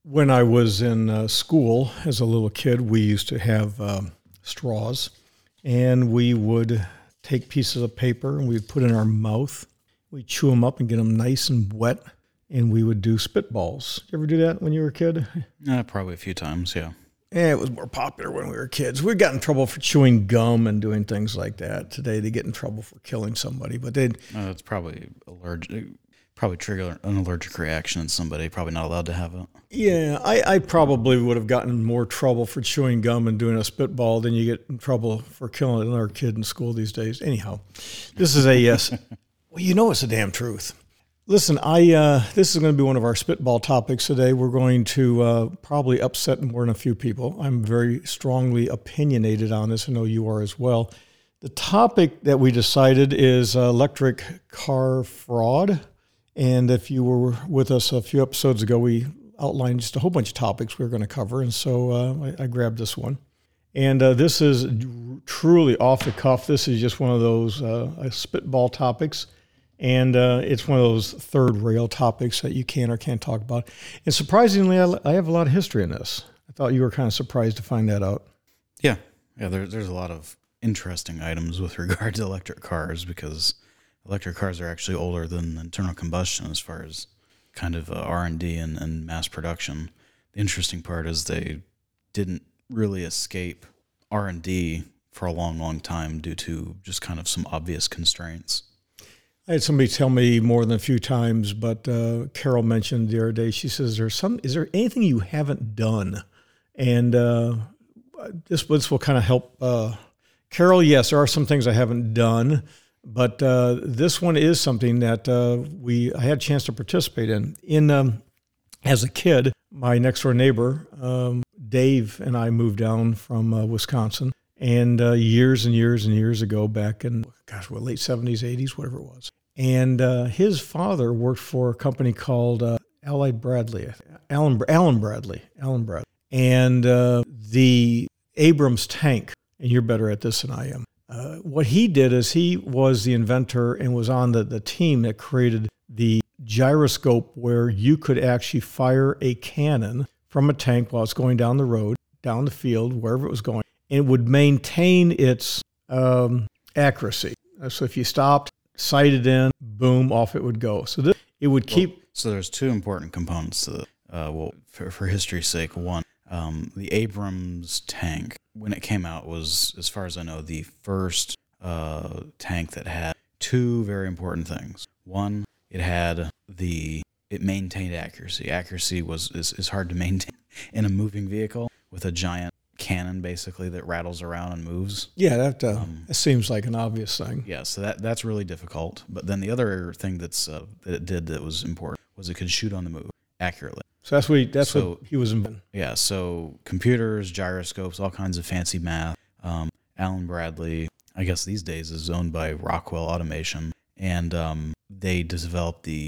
When I was in school as a little kid, we used to have straws, and we would take pieces of paper and we'd put in our mouth. We'd chew them up and get them nice and wet, and we would do spitballs. Did you ever do that when you were a kid? Probably a few times, yeah. Yeah, it was more popular when we were kids. We got in trouble for chewing gum and doing things like that. Today, they get in trouble for killing somebody, but they'd... It's probably probably trigger an allergic reaction in somebody, probably not allowed to have it. Yeah, I probably would have gotten in more trouble for chewing gum and doing a spitball than you get in trouble for killing another kid in school these days. Anyhow, this is a yes. Well, you know it's the damn truth. Listen, this is going to be one of our spitball topics today. We're going to probably upset more than a few people. I'm very strongly opinionated on this. I know you are as well. The topic that we decided is electric car fraud. And if you were with us a few episodes ago, we outlined just a whole bunch of topics we were going to cover. And so I grabbed this one. And this is truly off the cuff. This is just one of those spitball topics. And it's one of those third rail topics that you can or can't talk about. And surprisingly, I have a lot of history in this. I thought you were kind of surprised to find that out. Yeah. There's a lot of interesting items with regard to electric cars, because electric cars are actually older than internal combustion as far as kind of R&D and mass production. The interesting part is they didn't really escape R&D for a long, long time due to just kind of some obvious constraints. I had somebody tell me more than a few times, but Carol mentioned the other day, she says, is there anything you haven't done? And this will kind of help. Carol, yes, there are some things I haven't done. But this one is something that I had a chance to participate in. As a kid, my next door neighbor, Dave, and I moved down from Wisconsin, and years and years and years ago, back in late 70s, 80s, whatever it was. And his father worked for a company called Allen Bradley, and the Abrams tank. And you're better at this than I am. What he did is he was the inventor and was on the team that created the gyroscope, where you could actually fire a cannon from a tank while it's going down the road, down the field, wherever it was going. And it would maintain its accuracy. So if you stopped, sighted in, boom, off it would go. So it would keep... So there's two important components to the, for history's sake. One, the Abrams tank, when it came out, was, as far as I know, the first tank that had two very important things. One, it maintained accuracy. Accuracy is hard to maintain in a moving vehicle with a giant cannon, basically, that rattles around and moves. Yeah, that seems like an obvious thing. Yeah, so that's really difficult. But then the other thing that it did that was important was it could shoot on the move accurately. So that's what he was inventing. Yeah, so computers, gyroscopes, all kinds of fancy math. Allen Bradley, I guess these days, is owned by Rockwell Automation, and they developed the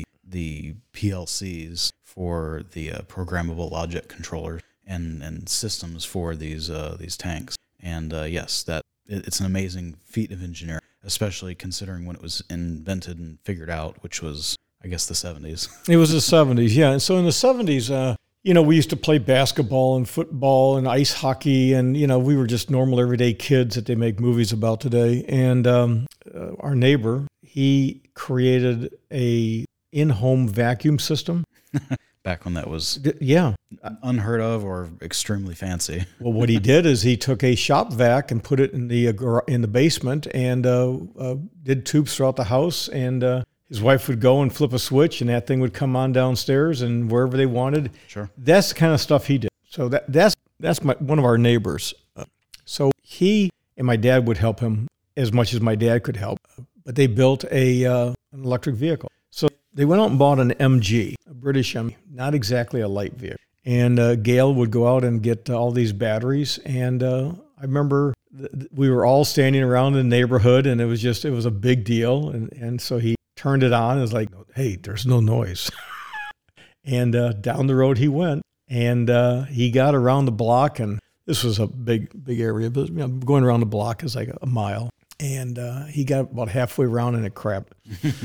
PLCs for the programmable logic controllers and systems for these tanks. And yes, it's an amazing feat of engineering, especially considering when it was invented and figured out, which was, I guess, the 70s. It was the 70s, yeah. And so in the 70s, we used to play basketball and football and ice hockey, and, we were just normal everyday kids that they make movies about today. And our neighbor, he created a in-home vacuum system. Back when that was unheard of or extremely fancy. Well, what he did is he took a shop vac and put it in the basement and did tubes throughout the house, and his wife would go and flip a switch, and that thing would come on downstairs and wherever they wanted. Sure. That's the kind of stuff he did. So that's one of our neighbors. So he and my dad would help him as much as my dad could help. But they built an electric vehicle. So they went out and bought an MG, a British MG, not exactly a light vehicle. And Gail would go out and get all these batteries. And I remember we were all standing around in the neighborhood, and it was a big deal. And so he turned it on and was like, hey, there's no noise. And down the road he went, and he got around the block, and this was a big area, but going around the block is like a mile. And he got about halfway around and it crapped.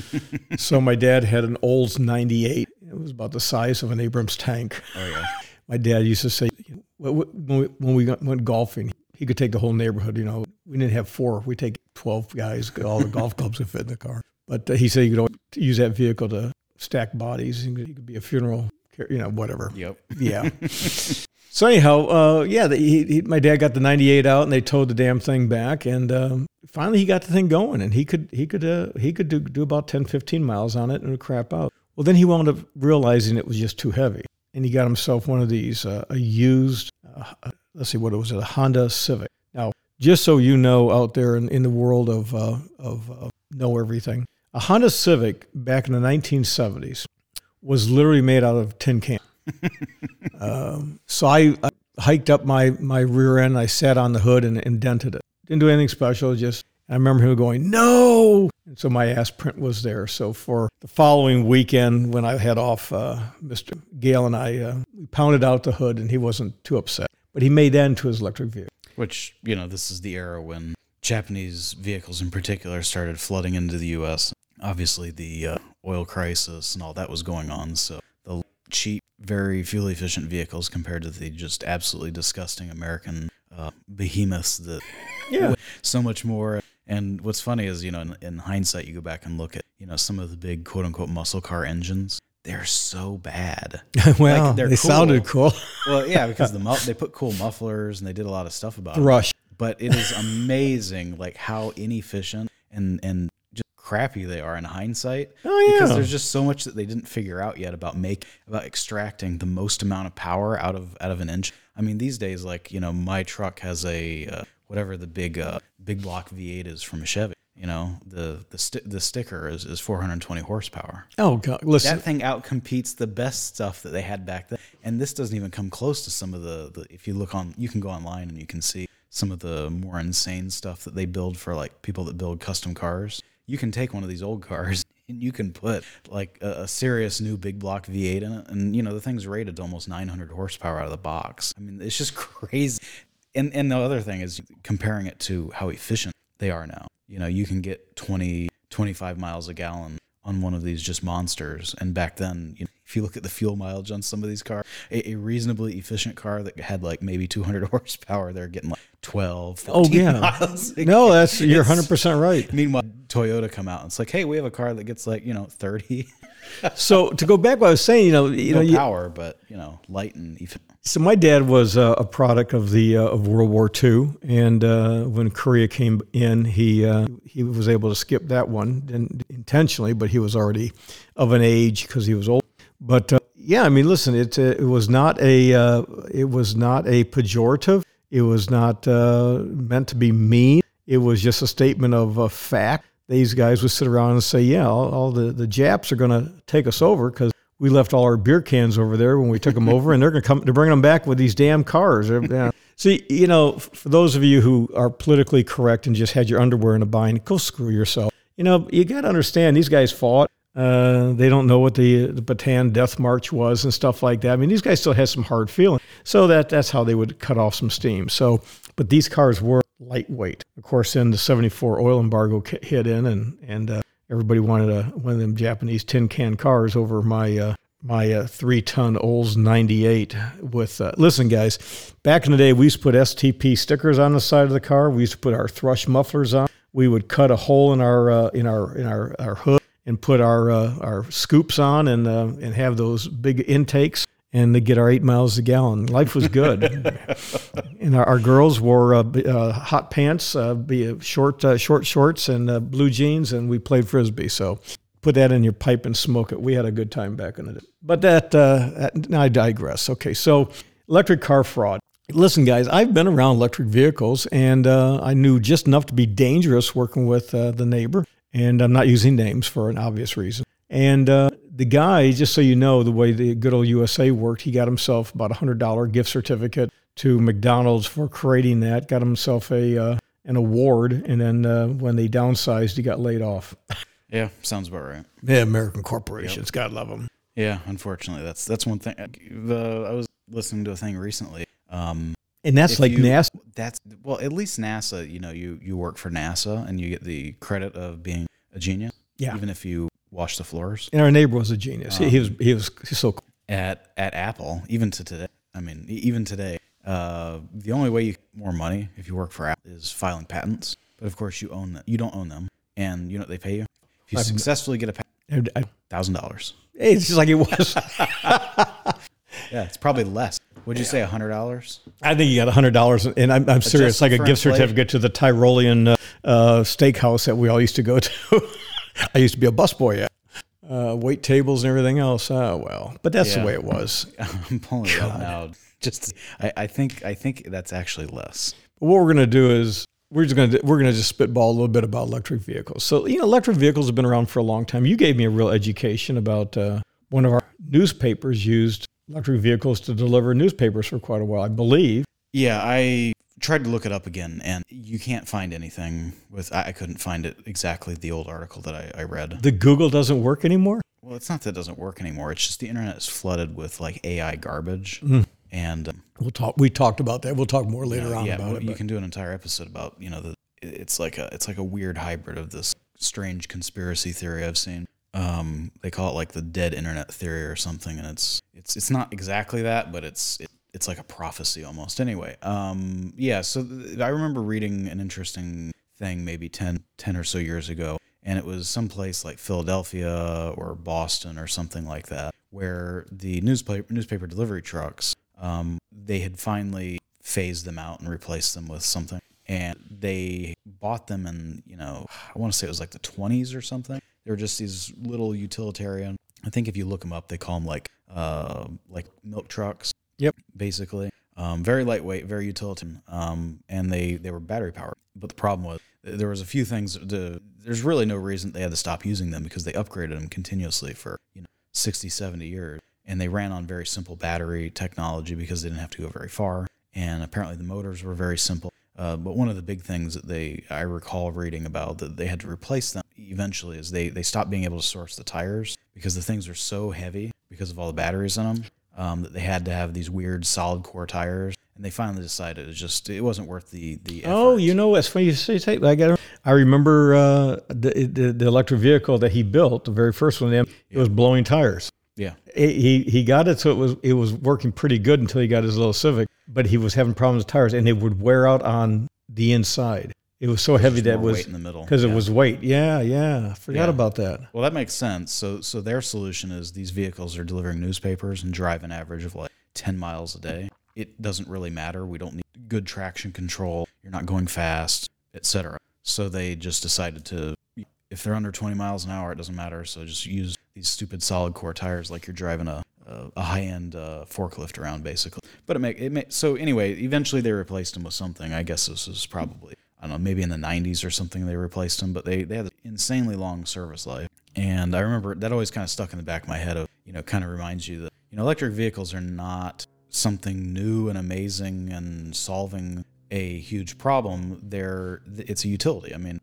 So my dad had an Olds 98. It was about the size of an Abrams tank. Oh, yeah. My dad used to say, when we went golfing, he could take the whole neighborhood. We didn't have 4. We take 12 guys, all the golf clubs would fit in the car. But he said you could always use that vehicle to stack bodies. He could be a funeral, whatever. Yep. Yeah. So anyhow, my dad got the 98 out, and they towed the damn thing back, and finally he got the thing going, and he could do about 10, 15 miles on it and crap out. Well, then he wound up realizing it was just too heavy, and he got himself one of these, a used, let's see, what was it, a Honda Civic. Now, just so you know, out there in the world of know everything, a Honda Civic back in the 1970s was literally made out of tin can. So I hiked up my rear end. I sat on the hood and indented it. Didn't do anything special. I remember him going, "No!" And so my ass print was there. So for the following weekend, when I had off, Mr. Gale and I, we pounded out the hood, and he wasn't too upset. But he made that into his electric vehicle. Which, this is the era when Japanese vehicles in particular started flooding into the U.S. Obviously, the oil crisis and all that was going on. So the cheap, very fuel-efficient vehicles compared to the just absolutely disgusting American behemoths that so much more. And what's funny is, in hindsight, you go back and look at, some of the big quote-unquote muscle car engines. They're so bad. Well, they sounded cool. Well, yeah, because they put cool mufflers and they did a lot of stuff about it. Rush. But it is amazing, how inefficient and just crappy they are in hindsight. Oh yeah. Because there's just so much that they didn't figure out yet about extracting the most amount of power out of an engine. I mean, these days, my truck has a whatever the big block V8 is from a Chevy. The sticker is 420 horsepower. Oh God! Listen, that thing outcompetes the best stuff that they had back then, and this doesn't even come close to some of the. If you look you can go online and you can see some of the more insane stuff that they build for people that build custom cars. You can take one of these old cars and you can put a serious new big block V8 in it, and the thing's rated almost 900 horsepower out of the box. I mean, it's just crazy. And the other thing is comparing it to how efficient they are now. You can get 20, 25 miles a gallon on one of these just monsters. And back then, if you look at the fuel mileage on some of these cars, a reasonably efficient car that had maybe 200 horsepower, they're getting 12, 14 miles. No, you're 100% right. Meanwhile, Toyota come out and it's hey, we have a car that gets 30. So to go back, what I was saying, no power, but light and efficient. So my dad was a product of of World War II, and when Korea came in, he was able to skip that one, and intentionally, but he was already of an age because he was old. But I mean, listen, it was not a pejorative. It was not meant to be mean. It was just a statement of fact. These guys would sit around and say, "Yeah, all the Japs are going to take us over because we left all our beer cans over there when we took them over, and they're bringing them back with these damn cars." See, for those of you who are politically correct and just had your underwear in a bind, go screw yourself. You got to understand these guys fought. They don't know what the Bataan Death March was and stuff like that. I mean, these guys still had some hard feeling, so that's how they would cut off some steam. So, but these cars were lightweight. Of course, then the '74 oil embargo hit in, and everybody wanted one of them Japanese tin can cars over my 3-ton Olds 98 with, listen guys, back in the day, we used to put STP stickers on the side of the car. We used to put our thrush mufflers on. We would cut a hole in our hood and put our scoops on and have those big intakes and to get our 8 miles a gallon. Life was good. And our girls wore hot pants, short shorts and blue jeans, and we played Frisbee. So put that in your pipe and smoke it. We had a good time back in the day. But I digress. Okay, so electric car fraud. Listen, guys, I've been around electric vehicles, and I knew just enough to be dangerous working with the neighbor. And I'm not using names for an obvious reason. And the guy, just so you know, the way the good old USA worked, he got himself about $100 gift certificate to McDonald's for creating that, got himself an award, and then when they downsized, he got laid off. Yeah, sounds about right. Yeah, American corporations, yep. God love them. Yeah, unfortunately, that's one thing. I was listening to a thing recently. And that's NASA. Well, at least NASA, you work for NASA and you get the credit of being a genius. Yeah. Even if you wash the floors. And our neighbor was a genius. He was so cool. At Apple, even to today, I mean, even today, the only way you get more money if you work for Apple is filing patents. But of course, you own them. You don't own them, and you know what they pay you? If you successfully get a patent, $1,000. It's just like it was. Yeah, it's probably less. Would you say $100? I think you got $100, and I'm serious. Like a gift certificate to the Tyrolean steakhouse that we all used to go to. I used to be a busboy. Wait tables and everything else. Well, but that's the way it was. I'm pulling it up now. I think that's actually less. But what we're gonna do is we're gonna just spitball a little bit about electric vehicles. So electric vehicles have been around for a long time. You gave me a real education about one of our newspapers used electric vehicles to deliver newspapers for quite a while, I believe. Yeah, I tried to look it up again, and you can't find anything I couldn't find it exactly the old article that I read. The Google doesn't work anymore? Well, it's not that it doesn't work anymore. It's just the internet is flooded with like AI garbage. And we talked about that. We'll talk more later on about it. You can do an entire episode about, it's like a weird hybrid of this strange conspiracy theory I've seen. They call it like the dead internet theory or something, and it's not exactly that, but it's like a prophecy almost. Anyway, so I remember reading an interesting thing maybe 10 or so years ago, and it was someplace like Philadelphia or Boston or something like that, where the newspaper delivery trucks, they had finally phased them out and replaced them with something, and they bought them in, I want to say it was like the 20s or something. They were just these little utilitarian. I think if you look them up, they call them like milk trucks. Yep. Basically, very lightweight, very utilitarian, and they were battery powered. But the problem was there was a few things. There's really no reason they had to stop using them because they upgraded them continuously for 60, 70 years, and they ran on very simple battery technology because they didn't have to go very far. And apparently the motors were very simple. But one of the big things that I recall reading about that they had to replace them eventually is they stopped being able to source the tires because the things are so heavy because of all the batteries in them that they had to have these weird solid core tires. And they finally decided it wasn't worth the effort. Oh, it's funny you say. I remember the electric vehicle that he built, the very first one. It was blowing tires. Yeah, he got it so it was working pretty good until he got his little Civic, but he was having problems with tires, and it would wear out on the inside. It was so heavy that it was weight in the middle because it was weight. Yeah, forgot about that. Well, that makes sense. So their solution is these vehicles are delivering newspapers and drive an average of like 10 miles a day. It doesn't really matter. We don't need good traction control. You're not going fast, etc. So they just decided to, if they're under 20 miles an hour, it doesn't matter. So just use these stupid solid core tires like you're driving a high-end forklift around, basically. But so anyway, eventually they replaced them with something. I guess this was probably, I don't know, maybe in the 90s or something they replaced them, but they had an insanely long service life. And I remember that always kind of stuck in the back of my head of, kind of reminds you that, electric vehicles are not something new and amazing and solving a huge problem. It's a utility. I mean,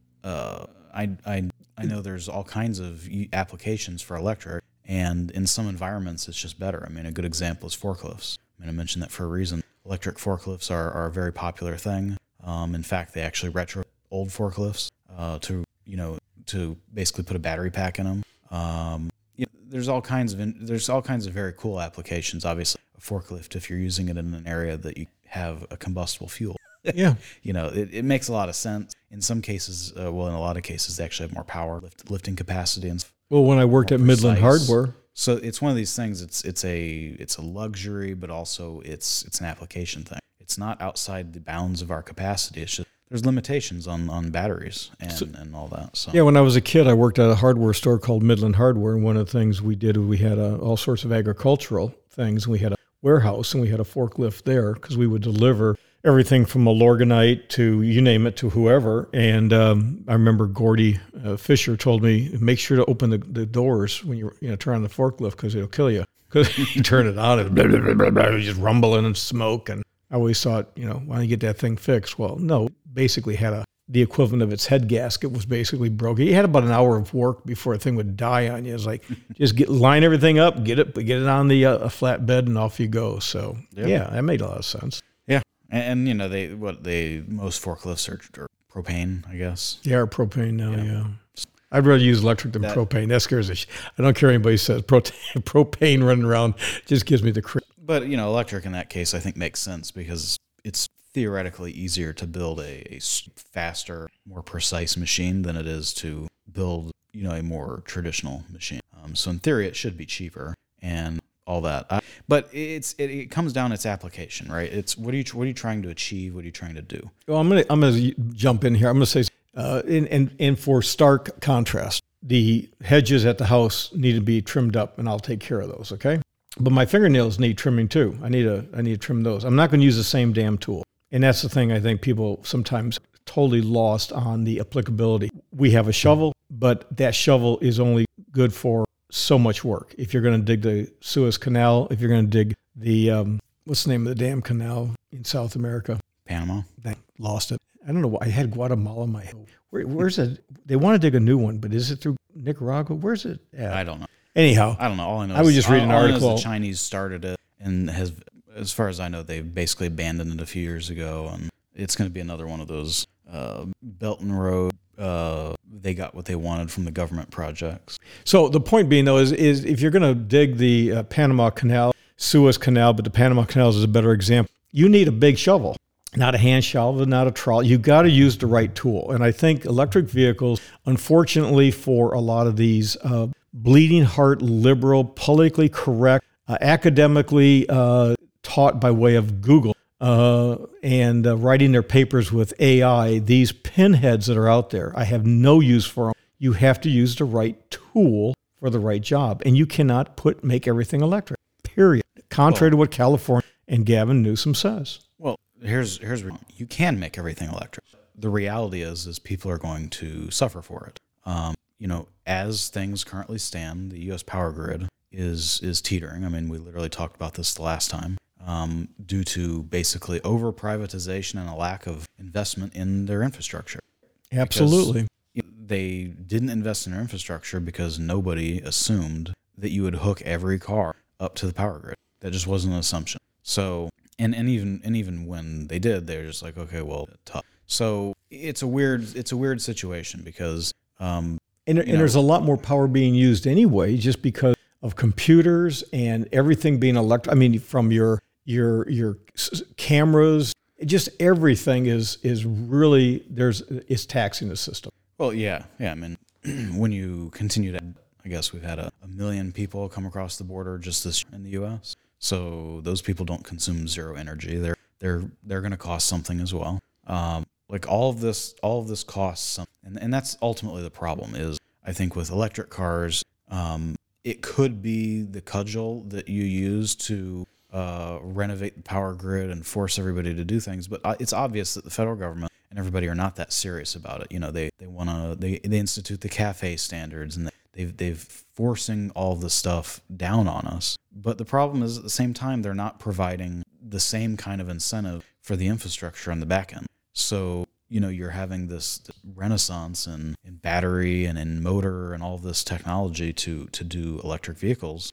I know there's all kinds of applications for electric, and in some environments it's just better. I mean, a good example is forklifts. I mean, I mentioned that for a reason. Electric forklifts are a very popular thing. In fact, they actually retro old forklifts to basically put a battery pack in them. There's all kinds of very cool applications. Obviously, a forklift, if you're using it in an area that you have a combustible fuel. Yeah. It makes a lot of sense. In some cases, in a lot of cases, they actually have more power, lifting capacity. And when I worked at Midland Hardware. So it's one of these things, it's a luxury, but also it's an application thing. It's not outside the bounds of our capacity. It's just there's limitations on batteries and all that. So yeah, when I was a kid, I worked at a hardware store called Midland Hardware, and one of the things we did, we had all sorts of agricultural things. We had a warehouse, and we had a forklift there because we would deliver everything from a Lorgonite to you name it to whoever. And I remember Gordy Fisher told me, make sure to open the doors when you turn on the forklift because it'll kill you. Because you turn it on, it's blah, blah, blah, blah, blah, just rumbling and smoke. And I always thought, why don't you get that thing fixed? Well, no, basically had the equivalent of its head gasket was basically broken. You had about an hour of work before the thing would die on you. It's like, just line everything up, get it on the a flatbed, and off you go. So yeah, that made a lot of sense. Yeah, and most forklifts are propane, I guess. Yeah, propane now. Yeah. I'd rather use electric than propane. That scares the I don't care what anybody says. Propane running around just gives me the But, electric in that case, I think makes sense because it's theoretically easier to build a faster, more precise machine than it is to build, a more traditional machine. So in theory, it should be cheaper and all that. But it comes down to its application, right? It's what are you trying to achieve? What are you trying to do? Well, I'm gonna jump in here. I'm gonna say, and for stark contrast, the hedges at the house need to be trimmed up, and I'll take care of those. Okay, but my fingernails need trimming too. I need to trim those. I'm not going to use the same damn tool, and that's the thing. I think people sometimes totally lost on the applicability. We have a shovel, but that shovel is only good for so much work. If you're going to dig the Suez Canal, if you're going to dig the what's the name of the damn canal in South America? Panama. I lost it. I don't know why. I had Guatemala in my head. Where's it? They want to dig a new one, but is it through Nicaragua? Where's it at? I don't know. Anyhow, I don't know. All I know I was just reading an article. The Chinese started it, and as far as I know, they basically abandoned it a few years ago, and it's going to be another one of those Belt and Road. They got what they wanted from the government projects. So the point being, though, is if you're going to dig the Panama Canal, Suez Canal, but the Panama Canal is a better example, you need a big shovel, not a hand shovel, not a trowel. You got to use the right tool. And I think electric vehicles, unfortunately for a lot of these bleeding heart, liberal, politically correct, academically taught by way of Google, and writing their papers with AI, these pinheads that are out there, I have no use for them. You have to use the right tool for the right job. And you cannot make everything electric, period. Contrary to what California and Gavin Newsom says. Well, here's where you can make everything electric. The reality is people are going to suffer for it. As things currently stand, the U.S. power grid is teetering. I mean, we literally talked about this the last time. Due to basically over-privatization and a lack of investment in their infrastructure. Absolutely. Because they didn't invest in their infrastructure because nobody assumed that you would hook every car up to the power grid. That just wasn't an assumption. So, and even when they did, they were just like, okay, well, tough. So it's a weird situation because there's a lot more power being used anyway, just because of computers and everything being electric. I mean, from your cameras, just everything is really is taxing the system. Well, yeah. I mean, when you continue to, I guess we've had a million people come across the border just this year in the U.S. So those people don't consume zero energy. They're going to cost something as well. Like all of this costs something, and that's ultimately the problem. Is I think with electric cars, it could be the cudgel that you use to renovate the power grid and force everybody to do things, but it's obvious that the federal government and everybody are not that serious about it. They institute the CAFE standards, and they've forcing all this stuff down on us. But the problem is, at the same time, they're not providing the same kind of incentive for the infrastructure on the back end. So you're having this renaissance in battery and in motor and all of this technology to do electric vehicles.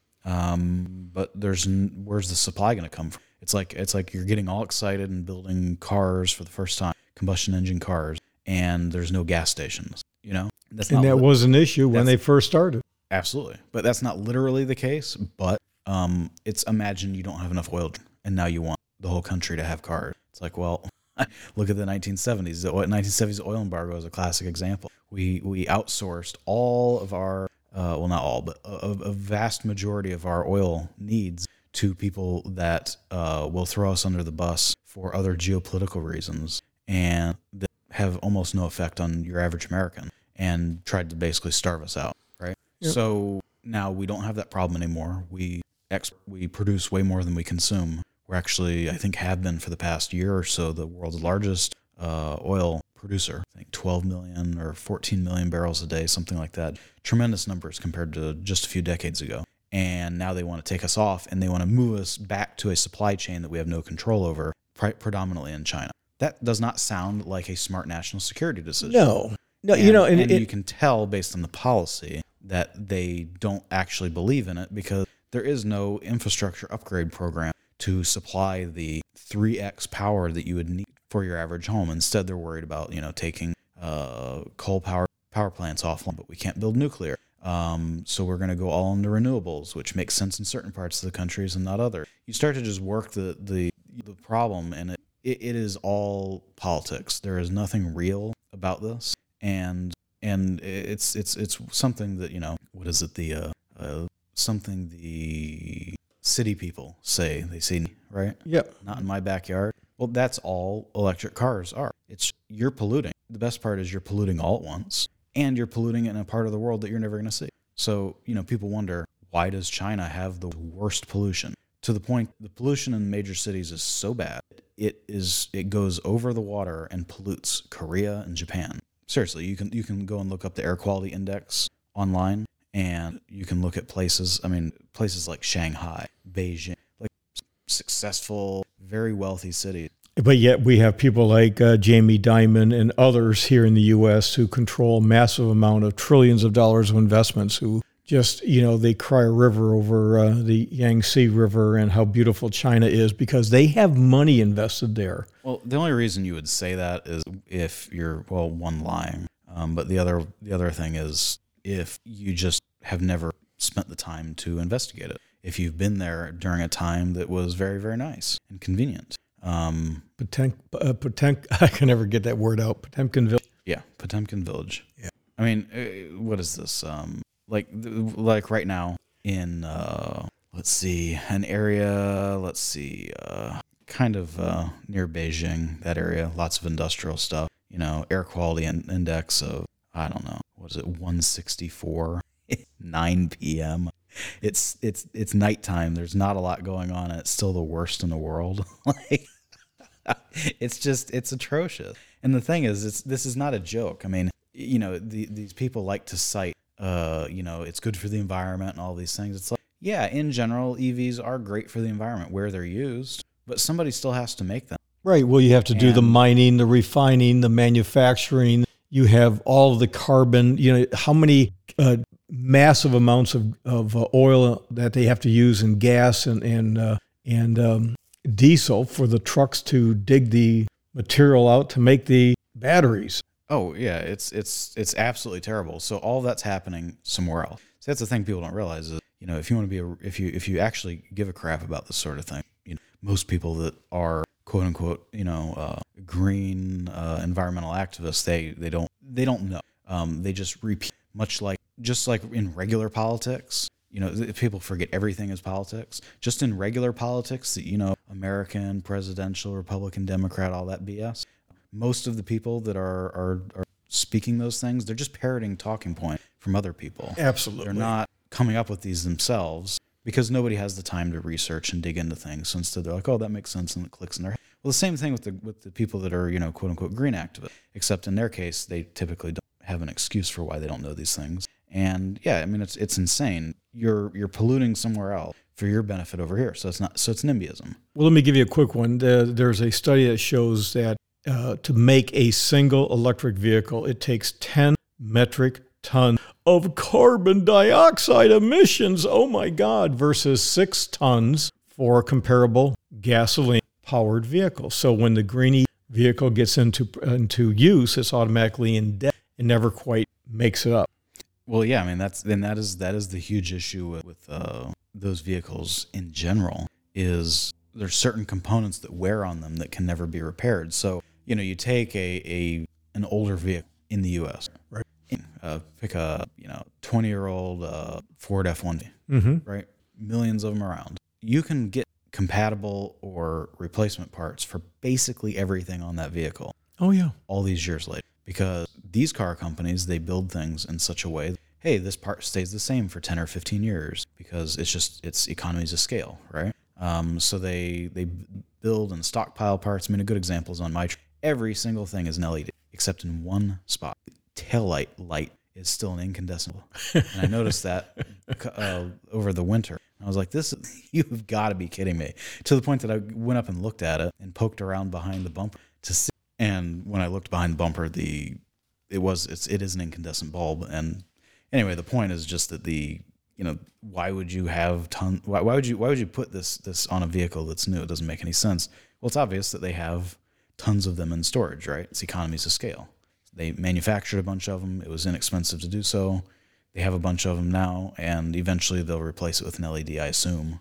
But where's the supply going to come from? It's like you're getting all excited and building cars for the first time, combustion engine cars, and there's no gas stations. That was an issue when they first started. Absolutely, but that's not literally the case. But imagine you don't have enough oil, and now you want the whole country to have cars. It's like, well, look at the 1970s. The 1970s oil embargo is a classic example. We outsourced all of our well, not all, but a vast majority of our oil needs to people that will throw us under the bus for other geopolitical reasons and that have almost no effect on your average American, and tried to basically starve us out, right? Yep. So now we don't have that problem anymore. We produce way more than we consume. We're actually, I think, have been for the past year or so, the world's largest oil producer. I think 12 million or 14 million barrels a day, something like that. Tremendous numbers compared to just a few decades ago. And now they want to take us off, and they want to move us back to a supply chain that we have no control over, predominantly in China. That does not sound like a smart national security decision. No, and you can tell based on the policy that they don't actually believe in it, because there is no infrastructure upgrade program to supply the 3x power that you would need for your average home. Instead, they're worried about taking coal power plants offline, but we can't build nuclear. So we're going to go all into renewables, which makes sense in certain parts of the countries and not others. You start to just work the problem, and it is all politics. There is nothing real about this, and it's something that, what is it, something the city people say. They say, right? Yep. Not in my backyard. Well, that's all electric cars are. You're polluting. The best part is you're polluting all at once, and you're polluting it in a part of the world that you're never going to see. So, people wonder, why does China have the worst pollution? To the point, the pollution in major cities is so bad, it goes over the water and pollutes Korea and Japan. Seriously, you can go and look up the air quality index online, and you can look at places like Shanghai, Beijing, like successful, very wealthy cities. But yet we have people like Jamie Dimon and others here in the U.S. who control a massive amount of trillions of dollars of investments who just, they cry a river over the Yangtze River and how beautiful China is because they have money invested there. Well, the only reason you would say that is if you're, one, lying. But the other thing is if you just have never spent the time to investigate it. If you've been there during a time that was very, very nice and convenient. I can never get that word out. Potemkin Village. Yeah, Potemkin Village. Yeah. I mean, what is this? Like right now in an area. Kind of near Beijing. That area, lots of industrial stuff. Air quality index of, I don't know, what is it, 164, 9 p.m. It's nighttime. There's not a lot going on, and it's still the worst in the world. It's atrocious. And the thing is, this is not a joke. I mean, these people like to cite, it's good for the environment and all these things. It's like, yeah, in general, EVs are great for the environment where they're used, but somebody still has to make them. Right. Well, you have to do the mining, the refining, the manufacturing. You have all of the carbon. How many massive amounts of oil that they have to use in gas and diesel for the trucks to dig the material out to make the batteries. Oh yeah, it's absolutely terrible. So all that's happening somewhere else. So that's the thing people don't realize is, if you want to be if you actually give a crap about this sort of thing, most people that are quote unquote, green environmental activists, they don't know. They just repeat, just like in regular politics. People forget everything is politics. Just in regular politics, American, presidential, Republican, Democrat, all that BS. Most of the people that are speaking those things, they're just parroting talking points from other people. Absolutely. They're not coming up with these themselves because nobody has the time to research and dig into things. So instead, they're like, "Oh, that makes sense," and it clicks in their head. Well, the same thing with the people that are, quote unquote green activists, except in their case, they typically don't have an excuse for why they don't know these things. And yeah, I mean, it's insane. You're polluting somewhere else for your benefit over here. So it's NIMBYism. Well, let me give you a quick one. There's a study that shows that to make a single electric vehicle, it takes 10 metric tons of carbon dioxide emissions. Oh my God, versus 6 tons for a comparable gasoline-powered vehicle. So when the greenie vehicle gets into use, it's automatically in debt. It never quite makes it up. Well, yeah, I mean that is the huge issue with those vehicles in general. Is there's certain components that wear on them that can never be repaired. So you take an older vehicle in the U.S. Right. Pick a 20-year-old Ford F-150, mm-hmm. right? Millions of them around. You can get compatible or replacement parts for basically everything on that vehicle. Oh yeah. All these years later. Because these car companies, they build things in such a way that, hey, this part stays the same for 10 or 15 years because it's economies of scale, right? So they build and stockpile parts. I mean, a good example is on my truck. Every single thing is an LED, except in one spot. The taillight light is still an incandescent. And I noticed that over the winter. I was like, you've got to be kidding me. To the point that I went up and looked at it and poked around behind the bumper to see. And when I looked behind the bumper, it is an incandescent bulb. And anyway, the point is just that why would you have why would you put this on a vehicle that's new? It doesn't make any sense. Well, it's obvious that they have tons of them in storage, right? It's economies of scale. They manufactured a bunch of them. It was inexpensive to do so. They have a bunch of them now, and eventually they'll replace it with an LED, I assume.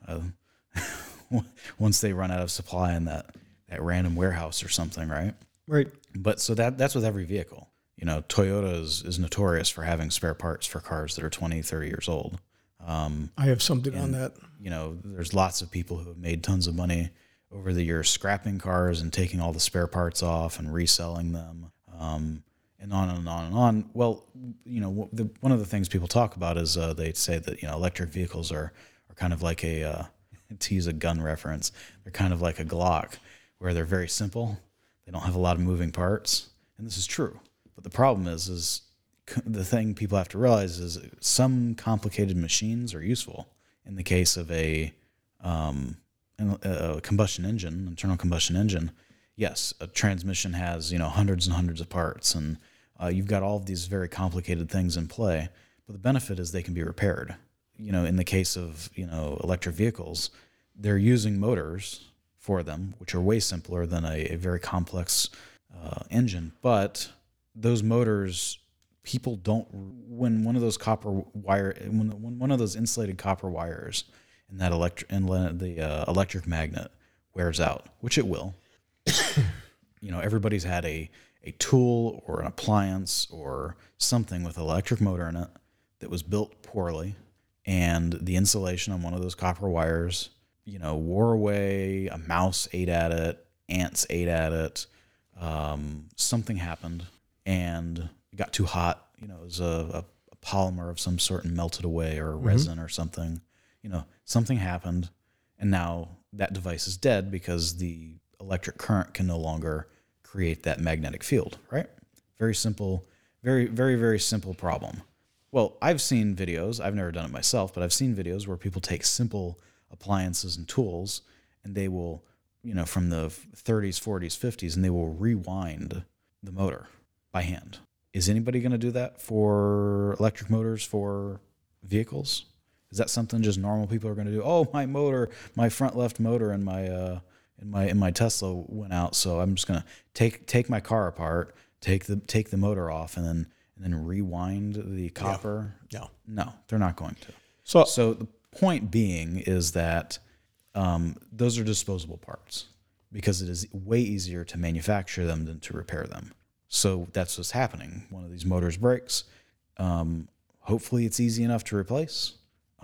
Once they run out of supply in that random warehouse or something, right? Right. But so that's with every vehicle. Toyota is notorious for having spare parts for cars that are 20, 30 years old. I have something on that. There's lots of people who have made tons of money over the years scrapping cars and taking all the spare parts off and reselling them, and on and on and on. Well, one of the things people talk about is they say that electric vehicles are kind of like to use a gun reference, they're kind of like a Glock, where they're very simple. They don't have a lot of moving parts, and this is true. But the problem is the thing people have to realize is some complicated machines are useful. In the case of a combustion engine, internal combustion engine, yes, a transmission has hundreds and hundreds of parts, and you've got all of these very complicated things in play. But the benefit is they can be repaired. In the case of electric vehicles, they're using motors for them, which are way simpler than a very complex engine. But those motors, people don't. When one of those when one of those insulated copper wires in that electric magnet wears out, which it will. Everybody's had a tool or an appliance or something with an electric motor in it that was built poorly, and the insulation on one of those copper wires, wore away, a mouse ate at it, ants ate at it, something happened, and it got too hot. It was a polymer of some sort and melted away, or a resin or something. Something happened, and now that device is dead because the electric current can no longer create that magnetic field, right? Very simple, very, very, very simple problem. Well, I've seen videos, I've never done it myself, but I've seen videos where people take simple appliances and tools, and they will, from the 30s, 40s, 50s, and they will rewind the motor by hand. Is anybody going to do that for electric motors for vehicles? Is that something just normal people are going to do? Oh, my motor, my front left motor in my Tesla went out, so I'm just going to take my car apart, take the motor off, and then rewind the copper. Yeah. No, they're not going to. So the point being is that those are disposable parts because it is way easier to manufacture them than to repair them. So that's what's happening. One of these motors breaks. Hopefully it's easy enough to replace.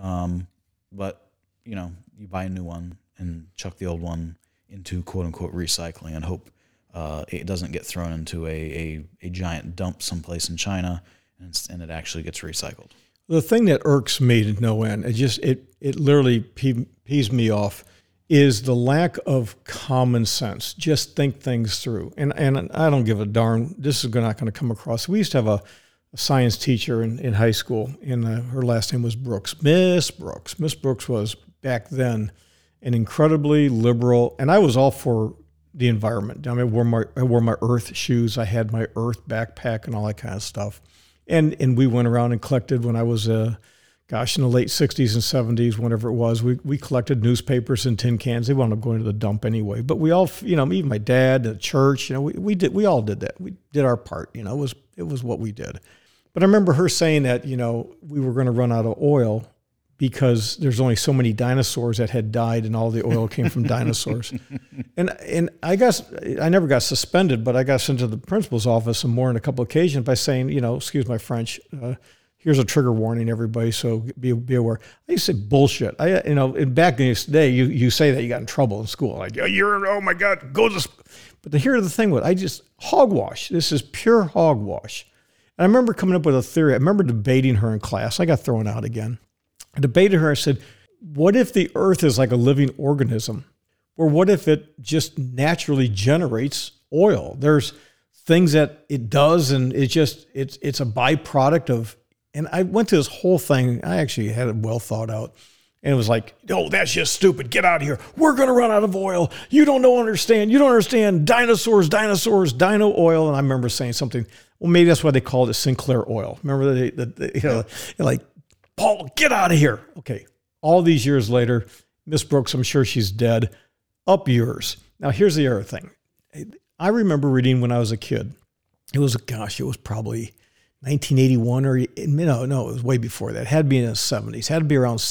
But you buy a new one and chuck the old one into quote unquote recycling and hope it doesn't get thrown into a giant dump someplace in China and it actually gets recycled. The thing that irks me to no end, it literally pees me off, is the lack of common sense. Just think things through. And I don't give a darn. This is not going to come across. We used to have a science teacher in high school, and her last name was Brooks. Miss Brooks. Miss Brooks was, back then, an incredibly liberal, and I was all for the environment. I mean, I wore my Earth shoes. I had my Earth backpack and all that kind of stuff. And we went around and collected when I was, in the late 60s and 70s, whenever it was, we collected newspapers and tin cans. They wound up going to the dump anyway. But we all, even my dad, the church, we all did that. We did our part. It was what we did. But I remember her saying that, we were going to run out of oil because there's only so many dinosaurs that had died and all the oil came from dinosaurs. And I guess I never got suspended, but I got sent to the principal's office and more on a couple occasions by saying, excuse my French, here's a trigger warning, everybody, so be aware. I used to say bullshit. Back in the day, you say that you got in trouble in school. Like, oh my God, go to school. But here's the thing hogwash. This is pure hogwash. And I remember coming up with a theory. I remember debating her in class. I got thrown out again. I debated her. I said, what if the earth is like a living organism? Or what if it just naturally generates oil? There's things that it does, and it's a byproduct of, and I went to this whole thing. I actually had it well thought out. And it was like, oh, that's just stupid. Get out of here. We're going to run out of oil. You don't understand. You don't understand. Dinosaurs, dino oil. And I remember saying something, well, maybe that's why they called it Sinclair oil. Remember like, Paul, get out of here. Okay. All these years later, Miss Brooks, I'm sure she's dead. Up yours. Now, here's the other thing. I remember reading when I was a kid. It was probably 1981 or no, it was way before that. It had to be in the 70s. It had to be around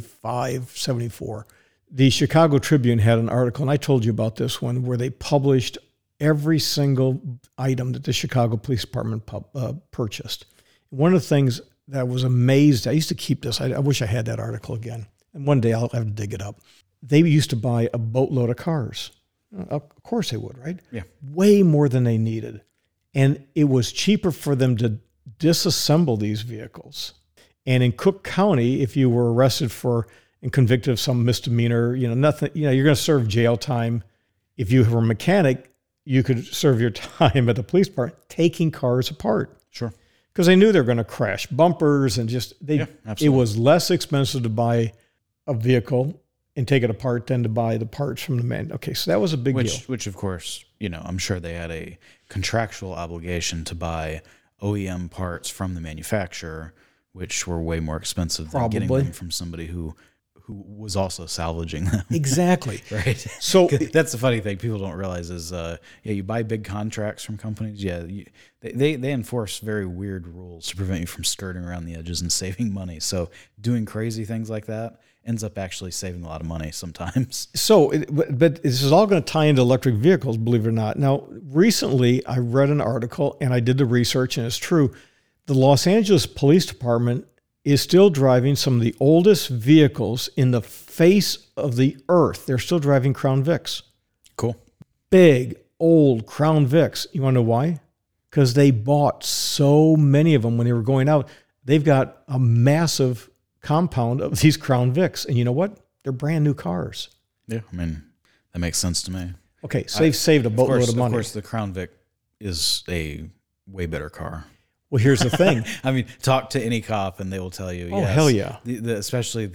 75, 74. The Chicago Tribune had an article, and I told you about this one, where they published every single item that the Chicago Police Department purchased. One of the things that I was amazed, I used to keep this, I wish I had that article again, and one day I'll have to dig it up. They used to buy a boatload of cars. Of course they would, right? Yeah. Way more than they needed. And it was cheaper for them to disassemble these vehicles. And in Cook County, if you were arrested for and convicted of some misdemeanor, nothing, you're going to serve jail time. If you were a mechanic, you could serve your time at the police department taking cars apart. Sure. Because they knew they were going to crash bumpers and it was less expensive to buy a vehicle and take it apart than to buy the parts from the man. Okay, so that was a big deal. Which of course, I'm sure they had a contractual obligation to buy OEM parts from the manufacturer, which were way more expensive than getting them from somebody who was also salvaging them. Exactly. Right. So that's the funny thing people don't realize is, you buy big contracts from companies. Yeah, they enforce very weird rules to prevent you from skirting around the edges and saving money. So doing crazy things like that ends up actually saving a lot of money sometimes. So, but this is all going to tie into electric vehicles, believe it or not. Now, recently I read an article and I did the research, and it's true. The Los Angeles Police Department is still driving some of the oldest vehicles in the face of the earth. They're still driving Crown Vics. Cool. Big, old Crown Vics. You want to know why? Because they bought so many of them when they were going out. They've got a massive compound of these Crown Vics. And you know what? They're brand new cars. Yeah, I mean, that makes sense to me. Okay, so they've saved a boatload of money. Of course, the Crown Vic is a way better car. Well, here's the thing. I mean, talk to any cop and they will tell you. Oh, yes, hell yeah! Especially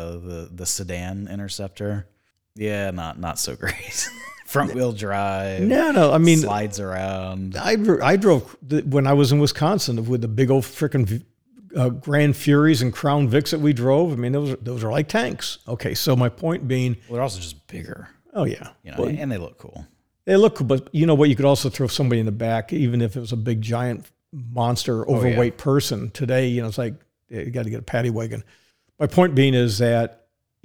the sedan Interceptor. Yeah, not so great. Front wheel drive. No. I mean, slides around. I drove when I was in Wisconsin with the big old freaking Grand Furies and Crown Vics that we drove. I mean, those are like tanks. Okay, so my point being, well, they're also just bigger. Oh yeah, and they look cool. They look cool, but you know what? You could also throw somebody in the back, even if it was a big giant monster overweight person. Today, it's like you got to get a paddy wagon. My point being is that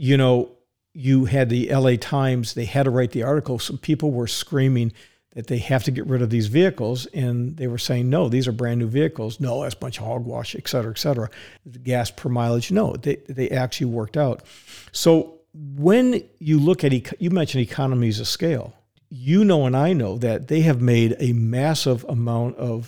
you had the LA Times, they had to write the article. Some people were screaming that they have to get rid of these vehicles, and they were saying, no, these are brand new vehicles. No, that's a bunch of hogwash, et cetera, et cetera. The gas per mileage, no, they actually worked out. So when you look at, you mentioned economies of scale, and I know that they have made a massive amount of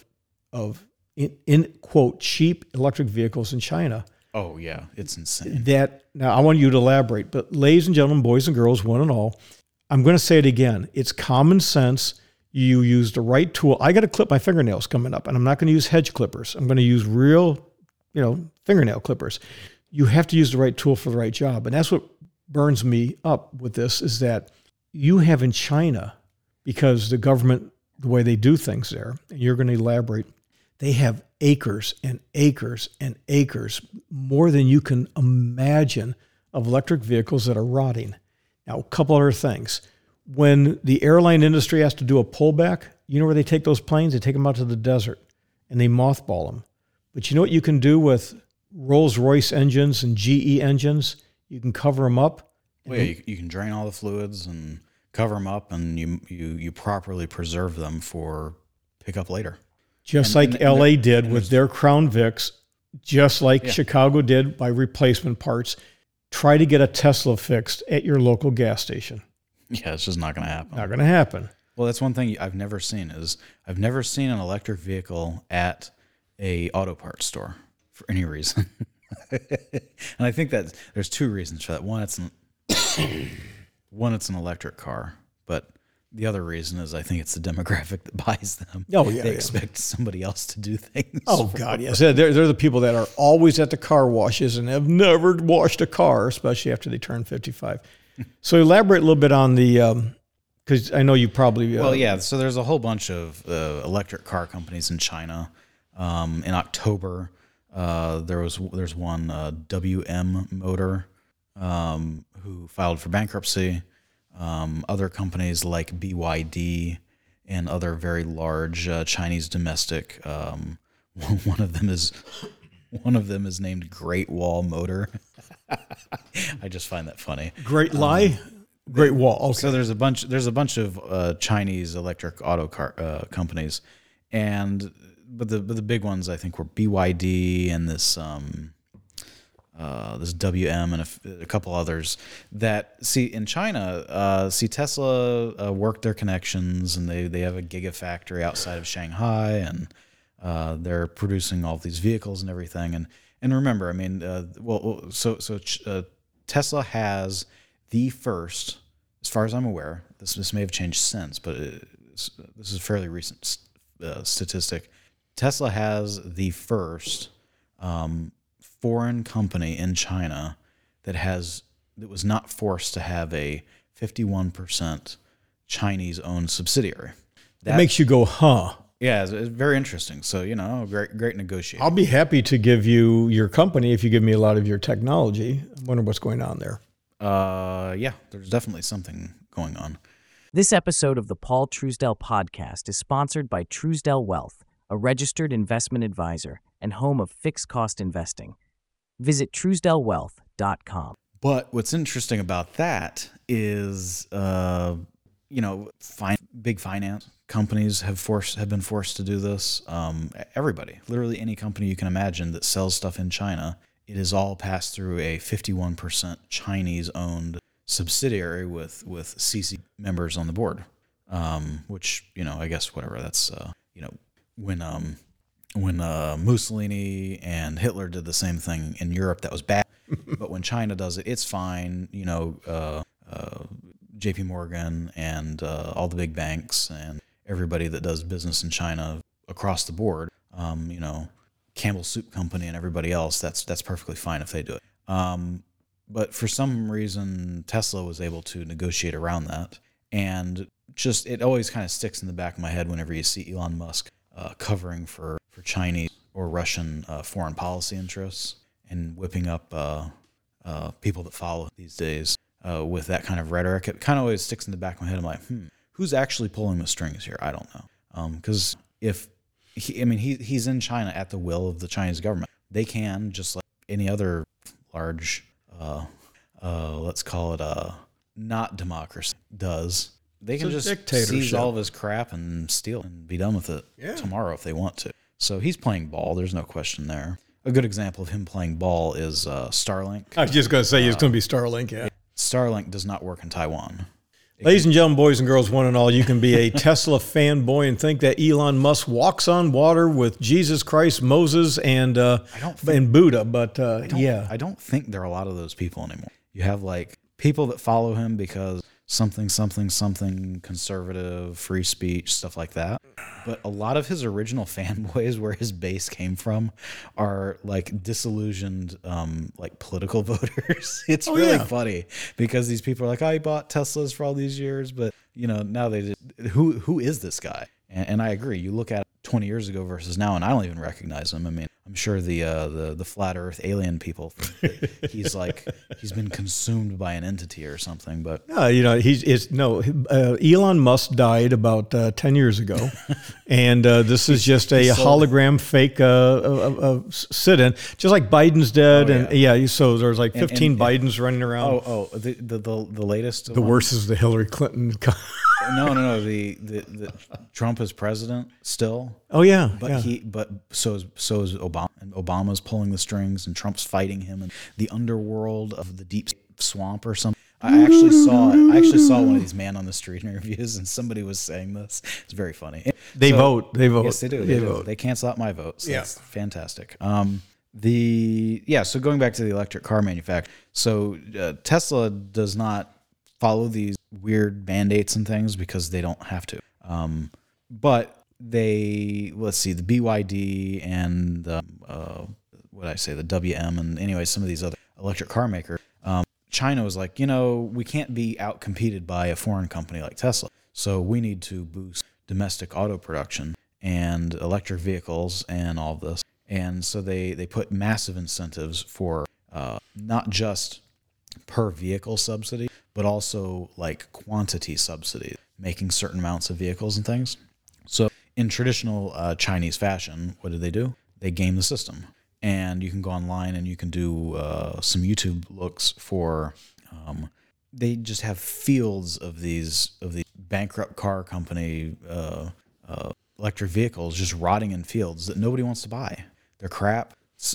in quote, cheap electric vehicles in China. Oh yeah, it's insane. Now I want you to elaborate, but ladies and gentlemen, boys and girls, one and all, I'm going to say it again. It's common sense. You use the right tool. I got to clip my fingernails coming up, and I'm not going to use hedge clippers. I'm going to use real, fingernail clippers. You have to use the right tool for the right job. And that's what burns me up with this, is that you have in China, because the government, the way they do things there, and you're going to elaborate, they have acres and acres and acres, more than you can imagine, of electric vehicles that are rotting. Now, a couple other things. When the airline industry has to do a pullback, you know where they take those planes? They take them out to the desert and they mothball them. But you know what you can do with Rolls-Royce engines and GE engines? You can cover them up. Well, yeah, you can drain all the fluids and cover them up, and you properly preserve them for pickup later. Just like LA did with their Crown Vics, just like Chicago did by replacement parts. Try to get a Tesla fixed at your local gas station. Yeah, it's just not going to happen. Not going to happen. Well, that's one thing I've never seen I've never seen an electric vehicle at a auto parts store for any reason. And I think that there's two reasons for that. One, it's an electric car, but the other reason is I think it's the demographic that buys them. Oh, yeah. They expect somebody else to do things. Oh, God, yes. They're the people that are always at the car washes and have never washed a car, especially after they turn 55. So elaborate a little bit on the, because I know you probably... well, yeah, so there's a whole bunch of electric car companies in China. In October, there's one, WM Motor, who filed for bankruptcy. Other companies like BYD and other very large Chinese domestic One of them is named Great Wall Motor. I just find that funny. Great Lie, Great Wall. Okay. So there's a bunch of Chinese electric auto car companies, but the big ones I think were BYD and this WM and a couple others that in China, Tesla worked their connections, and they have a gigafactory outside of Shanghai, and they're producing all of these vehicles and everything. And remember, I mean, Tesla has the first, as far as I'm aware, this may have changed since, but this is a fairly recent statistic. Tesla has the first foreign company in China that was not forced to have a 51% Chinese-owned subsidiary. That makes you go, huh? Yeah, it's very interesting. So, great negotiating. I'll be happy to give you your company if you give me a lot of your technology. I wonder what's going on there. Yeah, there's definitely something going on. This episode of the Paul Truesdell Podcast is sponsored by Truesdell Wealth, a registered investment advisor and home of fixed cost investing. Visit TruesdellWealth.com. But what's interesting about that is, big finance companies have been forced to do this. Everybody, literally any company you can imagine that sells stuff in China, it is all passed through a 51% Chinese-owned subsidiary with CC members on the board. Which I guess whatever. That's when Mussolini and Hitler did the same thing in Europe, that was bad. But when China does it, it's fine. J.P. Morgan and all the big banks and everybody that does business in China across the board, Campbell Soup Company and everybody else, that's perfectly fine if they do it. But for some reason, Tesla was able to negotiate around that. And just, it always kind of sticks in the back of my head whenever you see Elon Musk covering for Chinese or Russian foreign policy interests and whipping up people that follow these days with that kind of rhetoric. It kind of always sticks in the back of my head. I'm like, who's actually pulling the strings here? I don't know. Because he's in China at the will of the Chinese government. They can, just like any other large, let's call it not democracy does. They can just seize all of his crap and steal and be done with it tomorrow if they want to. So he's playing ball. There's no question there. A good example of him playing ball is Starlink. I was just going to say it's going to be Starlink, yeah. Starlink does not work in Taiwan. Ladies and gentlemen, boys and girls, one and all, you can be a Tesla fanboy and think that Elon Musk walks on water with Jesus Christ, Moses, and Buddha. But I don't think there are a lot of those people anymore. You have like people that follow him because something conservative, free speech, stuff like that. But a lot of his original fanboys, where his base came from, are like disillusioned, like political voters. It's really funny because these people are like, I bought Teslas for all these years, but now they just, who is this guy? And I agree. You look at it 20 years ago versus now, and I don't even recognize him. I mean, I'm sure the flat Earth alien people think that he's been consumed by an entity or something. But Elon Musk died about 10 years ago, and this is just a hologram fake sit-in, just like Biden's dead, So there's like 15 Bidens running around. The latest. The worst is the Hillary Clinton. No. The Trump is president still. Oh yeah, but so is Obama, and Obama's pulling the strings, and Trump's fighting him in the underworld of the deep swamp or something. I actually saw one of these man on the street interviews, and somebody was saying this. It's very funny. They vote. Yes, they do. They vote. They cancel out my vote. So that's fantastic. So going back to the electric car manufacturer. So Tesla does not follow these weird mandates and things because they don't have to. But the BYD and the WM and anyway, some of these other electric car makers, China was like, we can't be out-competed by a foreign company like Tesla. So we need to boost domestic auto production and electric vehicles and all of this. And so they put massive incentives for not just per vehicle subsidy, but also like quantity subsidy, making certain amounts of vehicles and things. So in traditional Chinese fashion, what did they do? they game the system. And you can go online and you can do some YouTube looks for. They just have fields of these bankrupt car company electric vehicles just rotting in fields that nobody wants to buy. They're crap.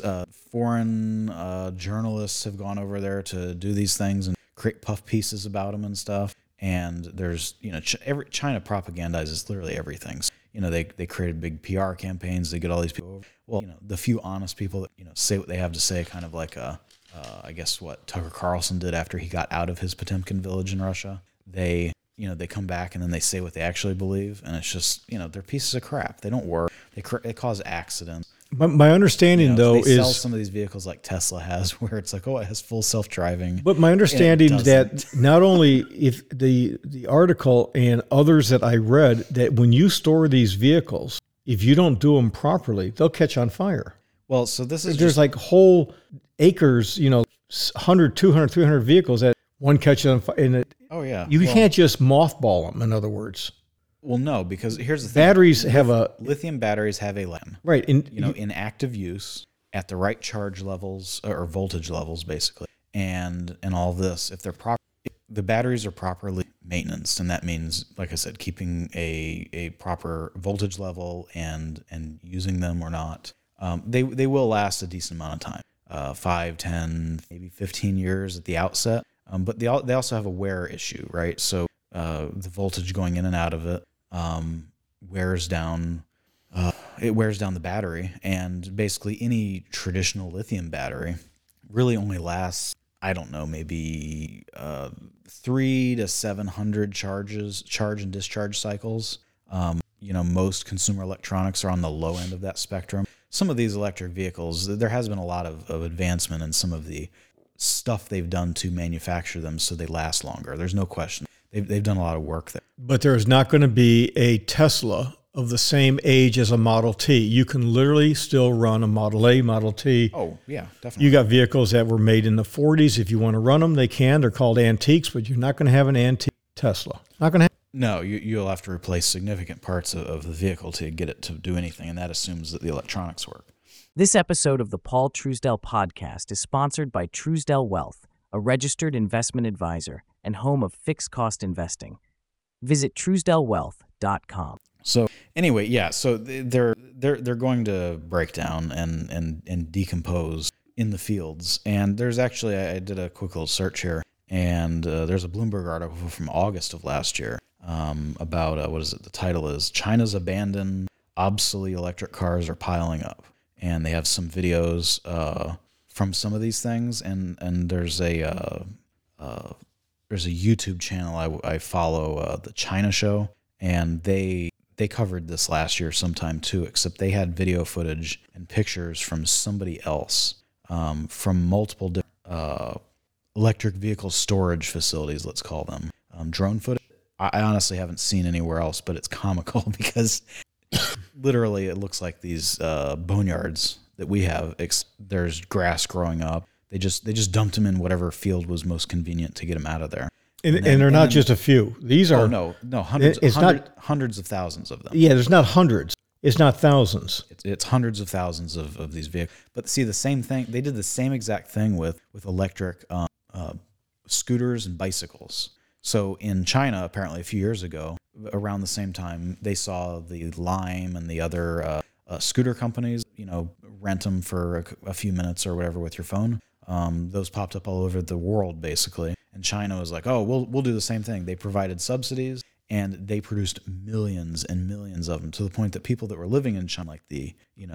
Foreign journalists have gone over there to do these things and create puff pieces about them and stuff. And there's, China propagandizes literally everything. So, they created big PR campaigns. They get all these people over. Well, the few honest people that, say what they have to say, kind of like I guess what Tucker Carlson did after he got out of his Potemkin village in Russia. They come back and then they say what they actually believe. And it's just, they're pieces of crap. They don't work. They cause accidents. But my understanding, though, they sell is some of these vehicles like Tesla has, where it's like, it has full self-driving. But my understanding that not only if the article and others that I read, that when you store these vehicles, if you don't do them properly, they'll catch on fire. Well, so there's like whole acres, 100, 200, 300 vehicles that one catches on fire. And you can't just mothball them, in other words. Well, no, because here's the thing. Batteries have lithium batteries have a LAN. Right. In active use at the right charge levels or voltage levels, basically. And all of this, if the batteries are properly maintained, and that means, like I said, keeping a proper voltage level and using them or not, they will last a decent amount of time, 5, 10, maybe 15 years at the outset. But they also have a wear issue, right? So the voltage going in and out of it wears down. It wears down the battery, and basically any traditional lithium battery really only lasts, I don't know, maybe 300 to 700 charge and discharge cycles. Most consumer electronics are on the low end of that spectrum. Some of these electric vehicles, there has been a lot of advancement in some of the stuff they've done to manufacture them so they last longer. There's no question. They've done a lot of work there. But there's not going to be a Tesla of the same age as a Model T. You can literally still run a Model A, Model T. Oh, yeah, definitely. You got vehicles that were made in the 40s. If you want to run them, they can. They're called antiques, but you're not going to have an antique Tesla. Not going to have. No, you'll have to replace significant parts of the vehicle to get it to do anything, and that assumes that the electronics work. This episode of the Paul Truesdell Podcast is sponsored by Truesdell Wealth, a registered investment advisor and home of fixed cost investing. Visit TruesdellWealth.com. So anyway, yeah, so they're going to break down and decompose in the fields. And there's actually, I did a quick little search here, and there's a Bloomberg article from August of last year about, what is it? The title is China's Abandoned Obsolete Electric Cars Are Piling Up. And they have some videos from some of these things, and there's a YouTube channel I follow, the China Show, and they covered this last year sometime too, except they had video footage and pictures from somebody else, from multiple different electric vehicle storage facilities, let's call them, drone footage. I honestly haven't seen anywhere else, but it's comical because literally it looks like these boneyards that we have. There's grass growing up. They just dumped them in whatever field was most convenient to get them out of there. And they're not just a few. These are hundreds of thousands of them. Yeah, there's not hundreds. It's not thousands. It's hundreds of thousands of these vehicles. But see, the same thing. They did the same exact thing with electric scooters and bicycles. So in China, apparently a few years ago, around the same time, they saw the Lime and the other scooter companies, rent them for a few minutes or whatever with your phone. Those popped up all over the world, basically. And China was like, oh, we'll do the same thing. They provided subsidies, and they produced millions and millions of them, to the point that people that were living in China, like the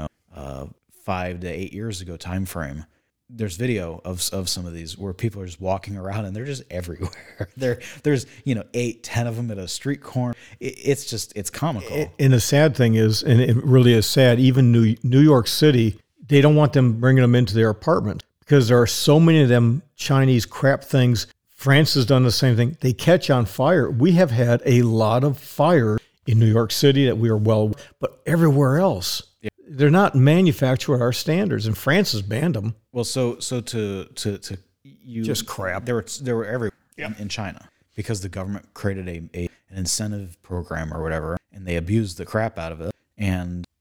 5 to 8 years ago time frame, there's video of some of these where people are just walking around and they're just everywhere. There's 8, 10 of them at a street corner. It's comical. And the sad thing is, and it really is sad, even New York City, they don't want them bringing them into their apartment because there are so many of them Chinese crap things. France has done the same thing. They catch on fire. We have had a lot of fire in New York City that we are but everywhere else. Yeah. They're not manufactured at our standards, and France has banned them. Well, so to you just crap. There were everywhere in China because the government created an incentive program or whatever, and they abused the crap out of it. And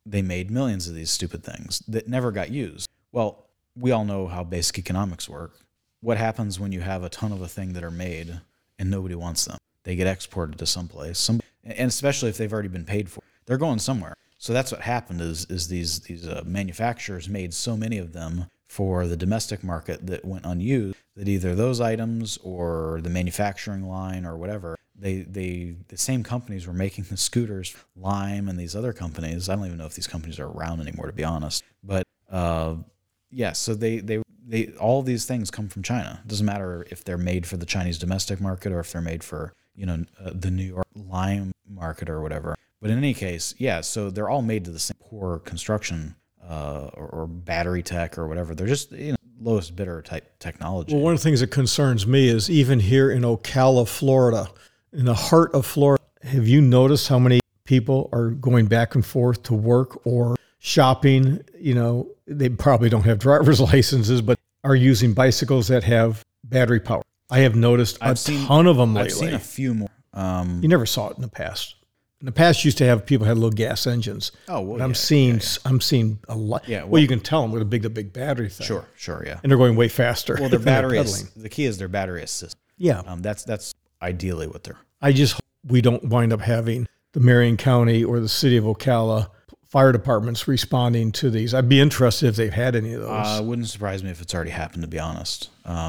they made millions of these stupid things that never got used. Well, we all know how basic economics work. What happens when you have a ton of a thing that are made and nobody wants them? They get exported to someplace, and especially if they've already been paid for, they're going somewhere. So that's what happened is these manufacturers made so many of them for the domestic market that went unused that either those items or the manufacturing line or whatever, the same companies were making the scooters, Lime and these other companies. I don't even know if these companies are around anymore, to be honest. But yeah, so they all these things come from China. It doesn't matter if they're made for the Chinese domestic market or if they're made for the New York Lime market or whatever. But in any case, yeah, so they're all made to the same poor construction or battery tech or whatever. They're just lowest bidder type technology. Well, one of the things that concerns me is even here in Ocala, Florida, in the heart of Florida, have you noticed how many people are going back and forth to work or shopping? They probably don't have driver's licenses, but are using bicycles that have battery power. I have noticed a ton of them lately. I've seen a few more. You never saw it in the past. In the past, you used to have people had little gas engines. Oh, well, I'm seeing a lot. Yeah, well, you can tell them with the big battery thing. Sure, yeah. And they're going way faster. Well, their battery the key is their battery assist. Yeah. That's ideally what they're. I just hope we don't wind up having the Marion County or the city of Ocala fire departments responding to these. I'd be interested if they've had any of those. It wouldn't surprise me if it's already happened, to be honest.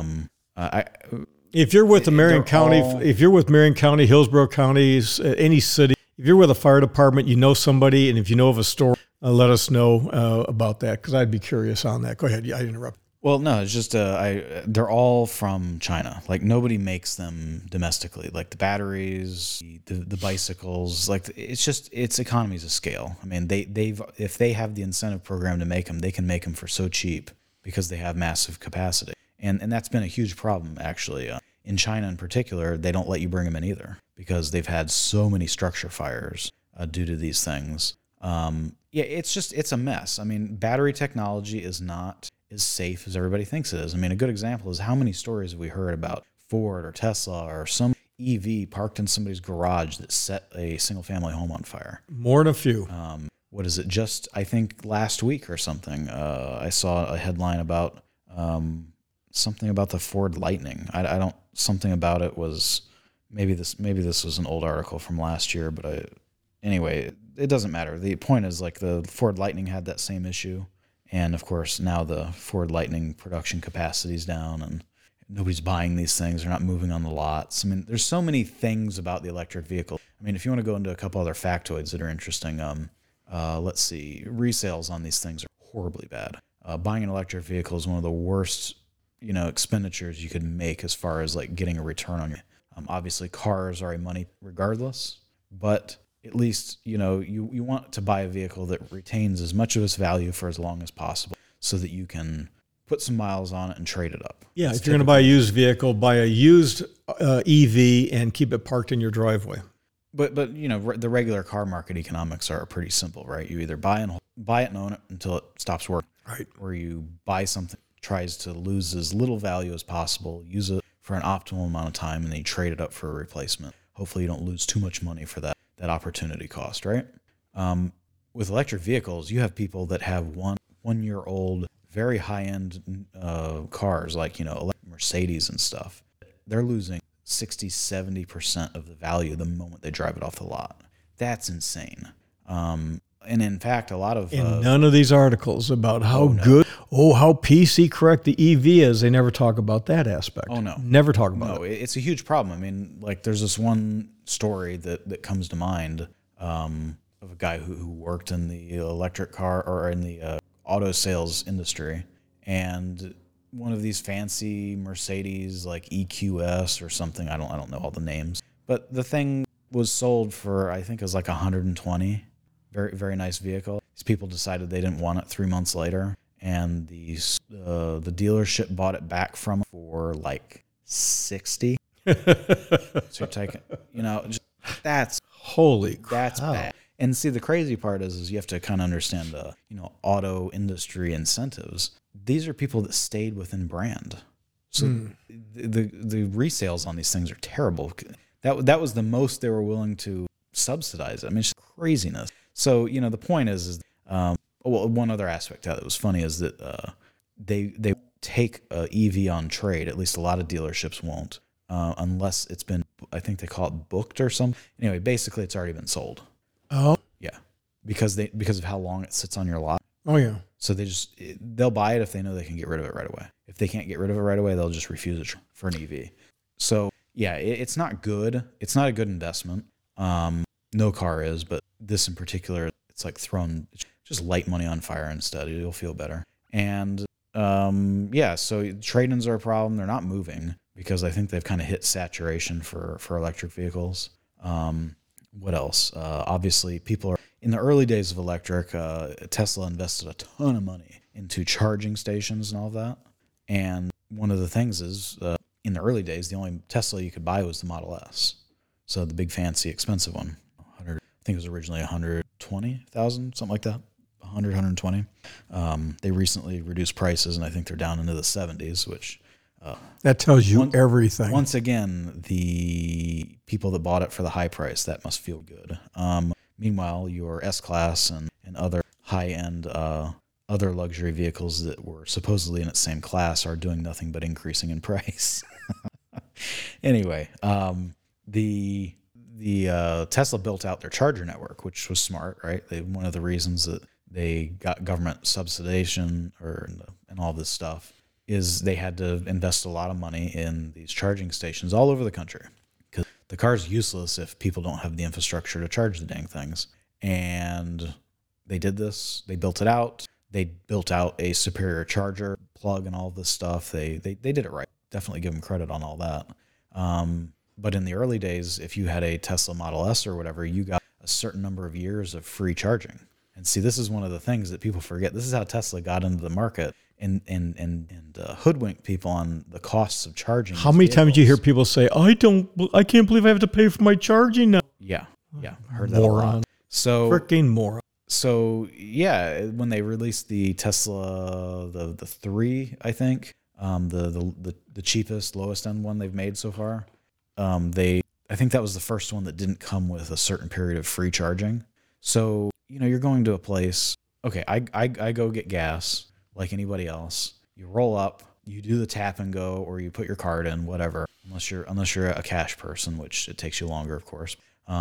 If you're with the Marion County, if you're with Marion County, Hillsborough counties, any city, if you're with a fire department, you know somebody, and if you know of a store, let us know about that because I'd be curious on that. Go ahead. I interrupt. Well, no, it's just they're all from China. Like nobody makes them domestically. Like the batteries, the bicycles. Like it's economies of scale. I mean, if they have the incentive program to make them, they can make them for so cheap because they have massive capacity. And that's been a huge problem actually. In China in particular, they don't let you bring them in either because they've had so many structure fires due to these things. It's a mess. I mean, battery technology is not as safe as everybody thinks it is. I mean, a good example is how many stories have we heard about Ford or Tesla or some EV parked in somebody's garage that set a single-family home on fire. More than a few. What is it? Just, I think, last week or something, I saw a headline about something about the Ford Lightning. Something about it was, maybe this was an old article from last year, but anyway, it doesn't matter. The point is, like, the Ford Lightning had that same issue. And, of course, now the Ford Lightning production capacity is down and nobody's buying these things. They're not moving on the lots. I mean, there's so many things about the electric vehicle. I mean, if you want to go into a couple other factoids that are interesting, let's see. Resales on these things are horribly bad. Buying an electric vehicle is one of the worst, expenditures you could make as far as, like, getting a return on your. Obviously, cars are a money regardless, but at least, you want to buy a vehicle that retains as much of its value for as long as possible so that you can put some miles on it and trade it up. Yeah, if you're going to buy a used vehicle, buy a used EV and keep it parked in your driveway. But the regular car market economics are pretty simple, right? You either buy it and own it until it stops working. Right. Or you buy something that tries to lose as little value as possible, use it for an optimal amount of time, and then you trade it up for a replacement. Hopefully you don't lose too much money for that opportunity cost, right? With electric vehicles, you have people that have one-year-old, very high-end cars, like, Mercedes and stuff. They're losing 60-70% of the value the moment they drive it off the lot. That's insane. And in fact, a lot of... In none of these articles about how how PC correct the EV is, they never talk about that aspect. Oh, no. Never talk about it. It's a huge problem. I mean, like, there's this one story that comes to mind of a guy who worked in the electric car or in the auto sales industry. And one of these fancy Mercedes, like EQS or something, I don't know all the names. But the thing was sold for, I think it was like $120. Very, very nice vehicle. These people decided they didn't want it 3 months later, and the dealership bought it back from for like $60. So you're taking, that's holy crap. That's bad. And see, the crazy part is you have to kind of understand auto industry incentives. These are people that stayed within brand, so the resales on these things are terrible. That was the most they were willing to subsidize. I mean, it's just craziness. So, the point is Well, one other aspect that was funny is that they take a EV on trade. At least a lot of dealerships won't, unless it's been, I think they call it booked or something. Anyway, basically it's already been sold. Oh. Yeah, because of how long it sits on your lot. Oh yeah. So they'll buy it if they know they can get rid of it right away. If they can't get rid of it right away, they'll just refuse it for an EV. So yeah, it's not good. It's not a good investment. No car is, but this in particular, it's like just light money on fire instead. You'll feel better. And so trade-ins are a problem. They're not moving because I think they've kind of hit saturation for electric vehicles. What else? Obviously, people are in the early days of electric. Tesla invested a ton of money into charging stations and all that. And one of the things is, in the early days, the only Tesla you could buy was the Model S. So the big, fancy, expensive one. I think it was originally $120,000, something like that. 120. They recently reduced prices, and I think they're down into the 70s, which... that tells you everything. Once again, the people that bought it for the high price, that must feel good. Meanwhile, your S-Class and other high-end other luxury vehicles that were supposedly in its same class are doing nothing but increasing in price. Anyway, the Tesla built out their charger network, which was smart, right? One of the reasons that they got government subsidization and all this stuff is they had to invest a lot of money in these charging stations all over the country, because the car's useless if people don't have the infrastructure to charge the dang things. And they did this. They built it out. They built out a superior charger plug and all this stuff. They did it right. Definitely give them credit on all that. But in the early days, if you had a Tesla Model S or whatever, you got a certain number of years of free charging. And see, this is one of the things that people forget. This is how Tesla got into the market and hoodwinked people on the costs of charging. How many times do you hear people say, I can't believe I have to pay for my charging now? Yeah. I heard that a lot. So freaking moron. So yeah, when they released the Tesla, the 3, I think, the cheapest, lowest end one they've made so far, I think that was the first one that didn't come with a certain period of free charging. So, you're going to a place, okay, I go get gas like anybody else. You roll up, you do the tap and go, or you put your card in, whatever, unless you're a cash person, which it takes you longer, of course.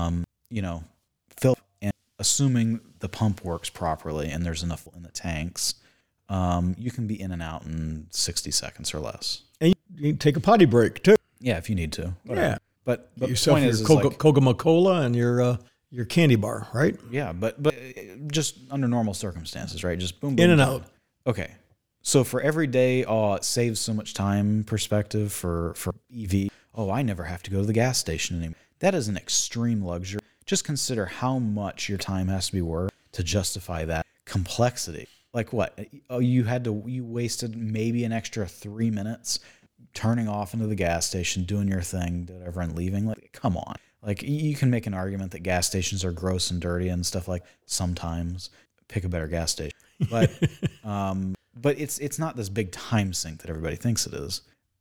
Fill, and assuming the pump works properly and there's enough in the tanks, you can be in and out in 60 seconds or less. And you can take a potty break too. Yeah, if you need to. Whatever. Yeah. But you yourself your Coca-Cola and your candy bar, right? Yeah, but just under normal circumstances, right? Just boom, in and out. Okay. So for every day, it saves so much time perspective for EV. Oh, I never have to go to the gas station anymore. That is an extreme luxury. Just consider how much your time has to be worth to justify that complexity. Like what? Oh, you wasted maybe an extra 3 minutes turning off into the gas station, doing your thing, whatever, and leaving. Like, come on. Like, you can make an argument that gas stations are gross and dirty and stuff. Like, sometimes pick a better gas station. But but it's not this big time sink that everybody thinks it is.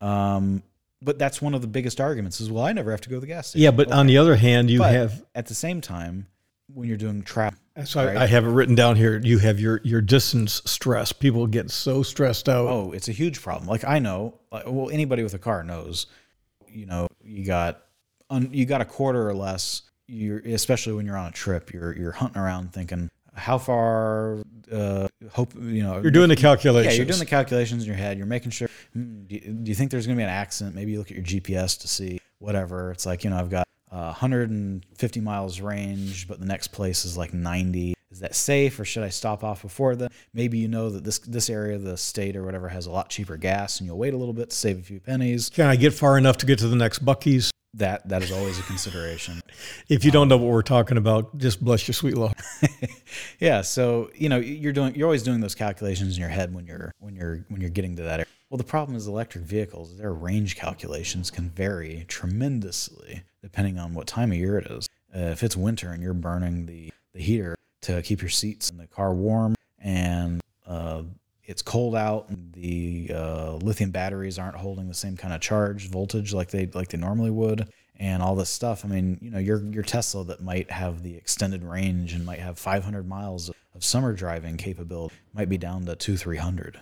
But that's one of the biggest arguments is, well, I never have to go to the gas station. Yeah, but on the other hand, at the same time, when you're doing traffic. So right? I have it written down here. You have your distance stress. People get so stressed out. Oh, it's a huge problem. Like, I know, well, anybody with a car knows, you got a quarter or less. Especially when you're on a trip, you're hunting around thinking, how far, you're doing the calculations. Yeah, you're doing the calculations in your head. You're making sure, do you think there's going to be an accident? Maybe you look at your GPS to see whatever. It's like, I've got 150 miles range, but the next place is like 90. Is that safe, or should I stop off before then? Maybe that this area of the state or whatever has a lot cheaper gas, and you'll wait a little bit to save a few pennies. Can I get far enough to get to the next Buc-ee's? That is always a consideration. If you don't know what we're talking about, just bless your sweet Lord. Yeah, so you're always doing those calculations in your head when you're getting to that area. Well, the problem is electric vehicles, their range calculations can vary tremendously depending on what time of year it is. If it's winter and you're burning the heater to keep your seats in the car warm, and it's cold out, and the lithium batteries aren't holding the same kind of charge voltage like they normally would, and all this stuff. I mean, your Tesla that might have the extended range and might have 500 miles of summer driving capability might be down to 200-300,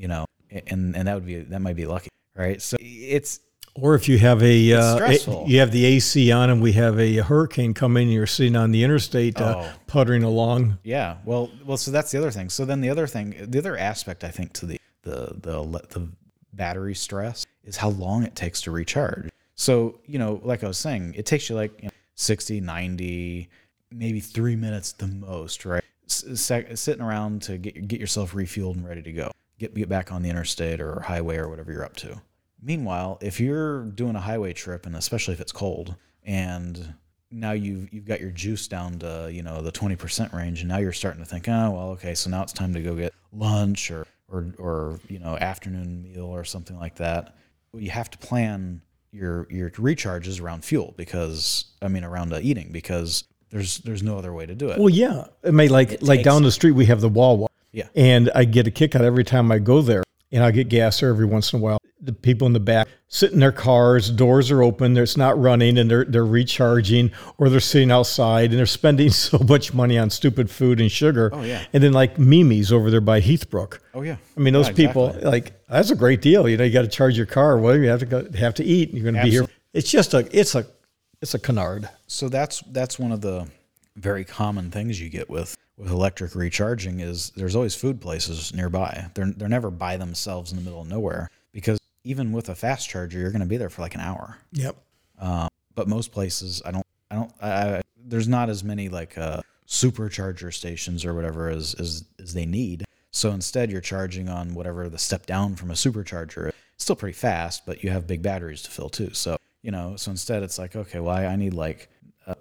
and that might be lucky, right? So it's, or if you have stressful. you have the AC on and we have a hurricane coming and you're sitting on the interstate puttering along. Yeah. Well, so that's the other thing. So then the other aspect I think to the battery stress is how long it takes to recharge. So, like I was saying, it takes you like 60, 90, maybe 3 minutes the most, right? Sitting around to get yourself refueled and ready to go. Get back on the interstate or highway or whatever you're up to. Meanwhile, if you're doing a highway trip, and especially if it's cold, and now you've got your juice down to, the 20% range, and now you're starting to think, oh, well, okay, so now it's time to go get lunch or afternoon meal or something like that. Well, you have to plan your recharges around fuel around eating, because there's no other way to do it. Well, yeah. I mean, like down the street, we have the Wawa. Yeah. And I get a kick out every time I go there, and I get gas there every once in a while. The people in the back sit in their cars, doors are open, it's not running, and they're recharging, or they're sitting outside and they're spending so much money on stupid food and sugar. Oh, yeah. And then like Mimi's over there by Heathbrook. Oh, yeah. I mean, those people, like, that's a great deal. You got to charge your car. Well, you have to eat. You're going to be here. It's just it's a canard. So that's one of the very common things you get with electric recharging is there's always food places nearby. They're never by themselves in the middle of nowhere, because even with a fast charger, you're going to be there for like an hour. Yep. But most places, there's not as many like supercharger stations or whatever as they need. So instead, you're charging on whatever the step down from a supercharger. It's still pretty fast, but you have big batteries to fill too. So so instead, it's like, okay, well, I need like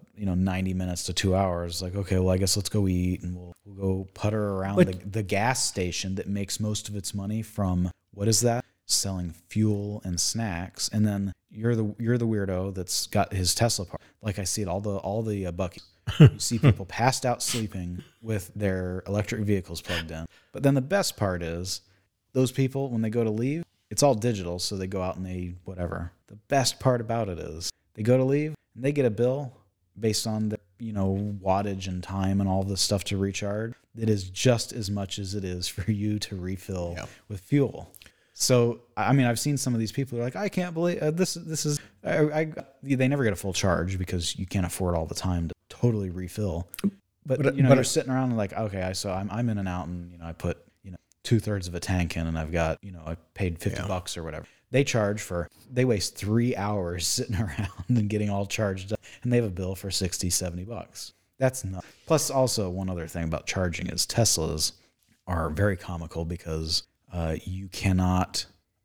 90 minutes to 2 hours. Like, okay, well, I guess let's go eat, and we'll go putter around the gas station that makes most of its money from, what is that? Selling fuel and snacks. And then you're the weirdo that's got his Tesla part. Like I see it all the Buc-ee's. You see people passed out sleeping with their electric vehicles plugged in. But then the best part is those people, when they go to leave, it's all digital, so they go out and they whatever. The best part about it is they go to leave and they get a bill based on the wattage and time and all this stuff to recharge. It is just as much as it is for you to refill with fuel. So, I mean, I've seen some of these people who are like, I can't believe this is, they never get a full charge because you can't afford all the time to totally refill. But you're sitting around and like, okay, so I'm in and out, and, I put, 2/3 of a tank in, and I've got, I paid $50 or whatever. They waste 3 hours sitting around and getting all charged up, and they have a bill for $60-$70. That's nuts. Plus, also, one other thing about charging is Teslas are very comical because you can't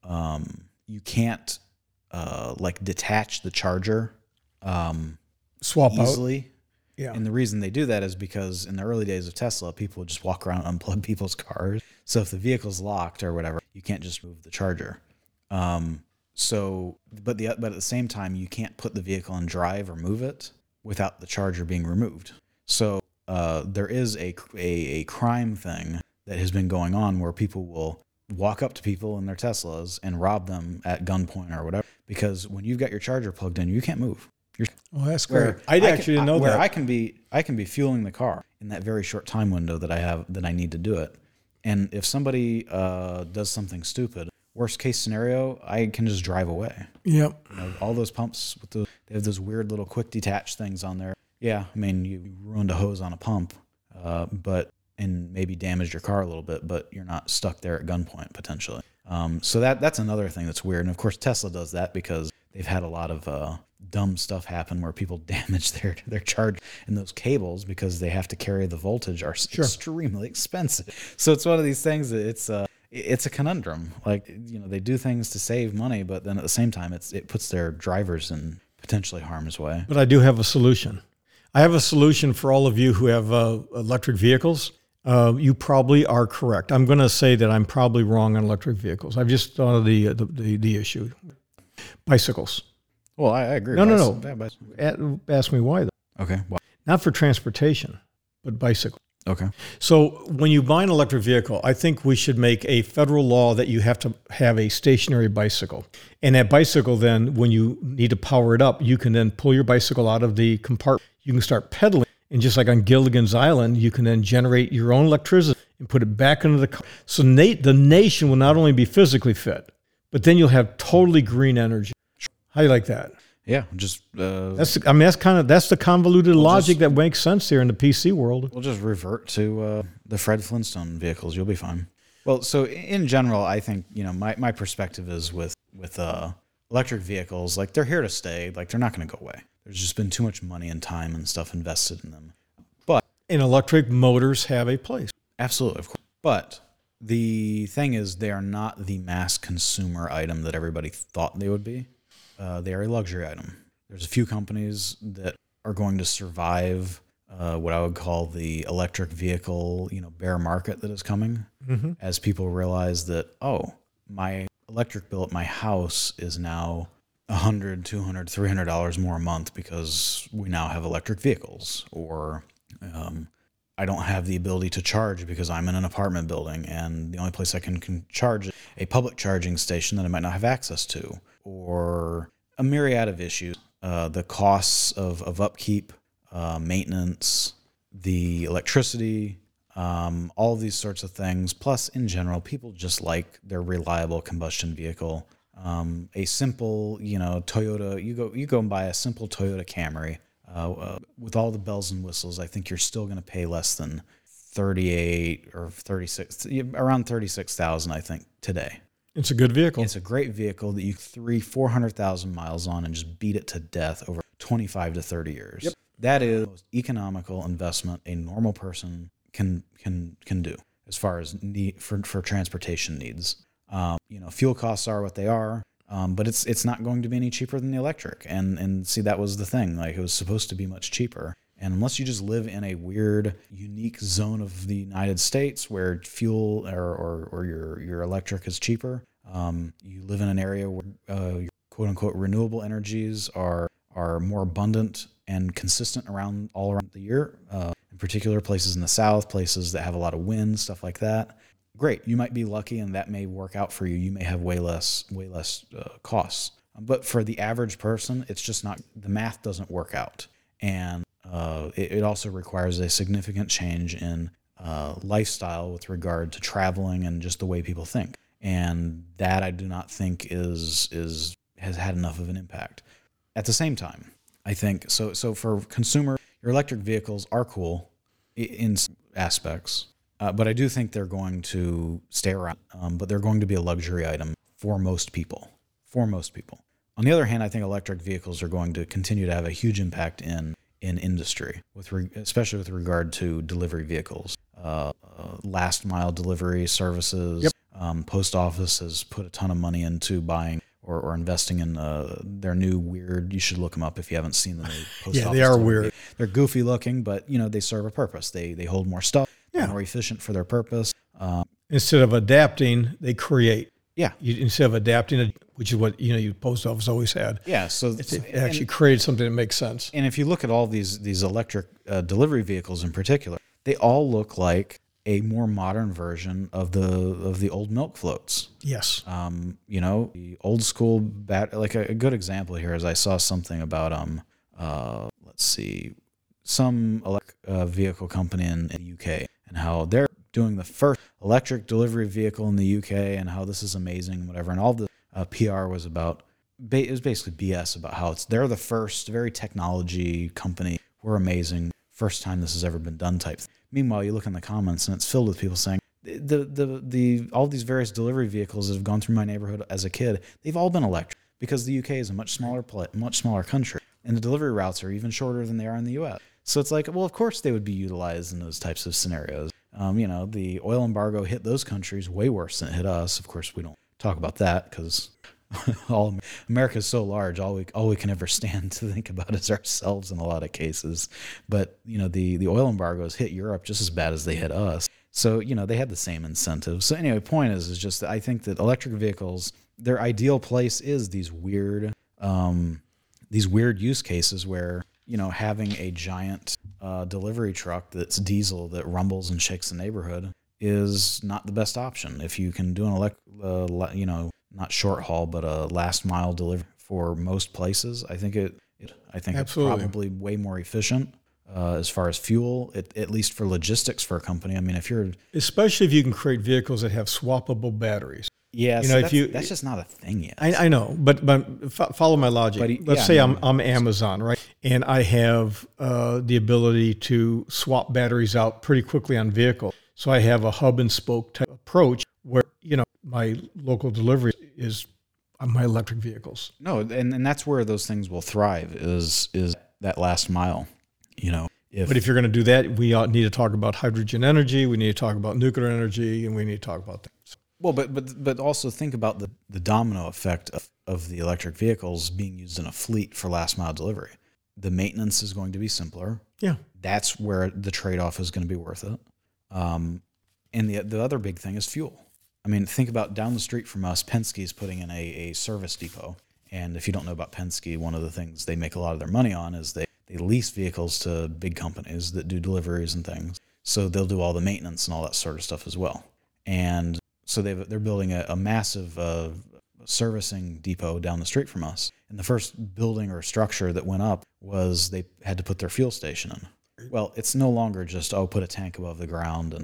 like detach the charger swap easily. out. Yeah. And the reason they do that is because in the early days of Tesla, people would just walk around and unplug people's cars. So if the vehicle's locked or whatever, you can't just move the charger. But at the same time, you can't put the vehicle in drive or move it without the charger being removed. So there is a crime thing that has been going on where people will walk up to people in their Teslas and rob them at gunpoint or whatever, because when you've got your charger plugged in, you can't move. Oh, that's great. I actually didn't know that. Where I can be fueling the car in that very short time window that I need to do it. And if somebody does something stupid, worst case scenario, I can just drive away. Yep. All those pumps they have those weird little quick detach things on there. Yeah, I mean, you ruined a hose on a pump, and maybe damaged your car a little bit, but you're not stuck there at gunpoint potentially. So that's another thing that's weird. And of course, Tesla does that because they've had a lot of dumb stuff happen where people damage their charge, and those cables, because they have to carry the voltage, are extremely expensive. So it's one of these things that it's a conundrum. Like, they do things to save money, but then at the same time, it puts their drivers in potentially harm's way. But I do have a solution. I have a solution for all of you who have electric vehicles. You probably are correct. I'm going to say that I'm probably wrong on electric vehicles. I've just thought of the issue. Bicycles. Well, I agree. No. Ask me why, though. Okay. Well, Not for transportation, but bicycle. Okay. So when you buy an electric vehicle, I think we should make a federal law that you have to have a stationary bicycle. And that bicycle then, when you need to power it up, you can then pull your bicycle out of the compartment. You can start pedaling. And just like on Gilligan's Island, you can then generate your own electricity and put it back into the car. So the nation will not only be physically fit, but then you'll have totally green energy. How do you like that? Yeah, just That's the convoluted logic that makes sense here in the PC world. we'll just revert to the Fred Flintstone vehicles. You'll be fine. Well, so in general, I think my perspective is with electric vehicles, like they're here to stay. Like they're not going to go away. There's just been too much money and time and stuff invested in them. But And electric motors have a place. absolutely, of course. But the thing is, they are not the mass consumer item that everybody thought they would be. They are a luxury item. There's a few companies that are going to survive what I would call the electric vehicle, bear market that is coming, as people realize that, my electric bill at my house is now $100, $200, $300 more a month because we now have electric vehicles, or I don't have the ability to charge because I'm in an apartment building and the only place I can charge is a public charging station that I might not have access to, or a myriad of issues. The costs of upkeep, maintenance, the electricity, all of these sorts of things. Plus, in general, people just like their reliable combustion vehicle. A simple, Toyota, you go and buy a simple Toyota Camry with all the bells and whistles. I think you're still going to pay less than 38 or 36, around 36,000, I think, today. It's a good vehicle. It's a great vehicle that you 400,000 miles on and just beat it to death over 25 to 30 years. Yep. That is the most economical investment a normal person can do as far as need for transportation needs. Fuel costs are what they are, but it's not going to be any cheaper than the electric. And see, that was the thing. Like, it was supposed to be much cheaper. And unless you just live in a weird, unique zone of the United States where fuel or your electric is cheaper, you live in an area where your quote unquote renewable energies are more abundant and consistent all around the year. In particular, places in the South, places that have a lot of wind, stuff like that. Great, you might be lucky, and that may work out for you. You may have way less costs. But for the average person, it's just not. The math doesn't work out, and it also requires a significant change in lifestyle with regard to traveling and just the way people think. And that I do not think has had enough of an impact. At the same time, I think so for consumer, your electric vehicles are cool in aspects, but I do think they're going to stay around. But they're going to be a luxury item for most people. On the other hand, I think electric vehicles are going to continue to have a huge impact in industry, especially with regard to delivery vehicles, last mile delivery services. Yep. Post office has put a ton of money into buying or investing in their new weird. You should look them up if you haven't seen the new post office. Yeah, they are weird. They're goofy looking, but they serve a purpose. They hold more stuff. Yeah. They're more efficient for their purpose. Instead of adapting, they create. Yeah. Instead of adapting, which is what your post office always had. Yeah. So it actually created something that makes sense. And if you look at all these electric delivery vehicles in particular, they all look like a more modern version of the old milk floats. Yes. The old school like a good example here is I saw something about some vehicle company in the UK and how they're doing the first electric delivery vehicle in the UK and how this is amazing and whatever. And all the PR was about, it was basically BS about how they're the first very technology company. We're amazing. First time this has ever been done type thing. Meanwhile, you look in the comments and it's filled with people saying all these various delivery vehicles that have gone through my neighborhood as a kid, they've all been electric because the UK is a much smaller country and the delivery routes are even shorter than they are in the US. So it's like, well, of course they would be utilized in those types of scenarios. The oil embargo hit those countries way worse than it hit us. Of course, we don't talk about that because America is so large. All we can ever stand to think about is ourselves in a lot of cases. But the oil embargoes hit Europe just as bad as they hit us. So they had the same incentives. So anyway, point is just that I think that electric vehicles, their ideal place is these weird use cases where having a giant delivery truck that's diesel that rumbles and shakes the neighborhood is not the best option. If you can do an not short haul, but a last mile delivery for most places, I think it's probably way more efficient as far as fuel, at least for logistics for a company. I mean, especially if you can create vehicles that have swappable batteries. Yeah, that's just not a thing yet. I know, but follow my logic. Let's say I'm Amazon, right? And I have the ability to swap batteries out pretty quickly on vehicle. So I have a hub and spoke type approach where, my local delivery is on my electric vehicles. No, and that's where those things will thrive is that last mile, But if you're going to do that, we need to talk about hydrogen energy, we need to talk about nuclear energy, and we need to talk about that. Well, but also think about the domino effect of the electric vehicles being used in a fleet for last mile delivery. The maintenance is going to be simpler. Yeah. That's where the trade-off is going to be worth it. And the other big thing is fuel. I mean, think about down the street from us, Penske's putting in a service depot. And if you don't know about Penske, one of the things they make a lot of their money on is they lease vehicles to big companies that do deliveries and things. So they'll do all the maintenance and all that sort of stuff as well. And so they're building a massive servicing depot down the street from us. And the first building or structure that went up was they had to put their fuel station in. Well, it's no longer just, put a tank above the ground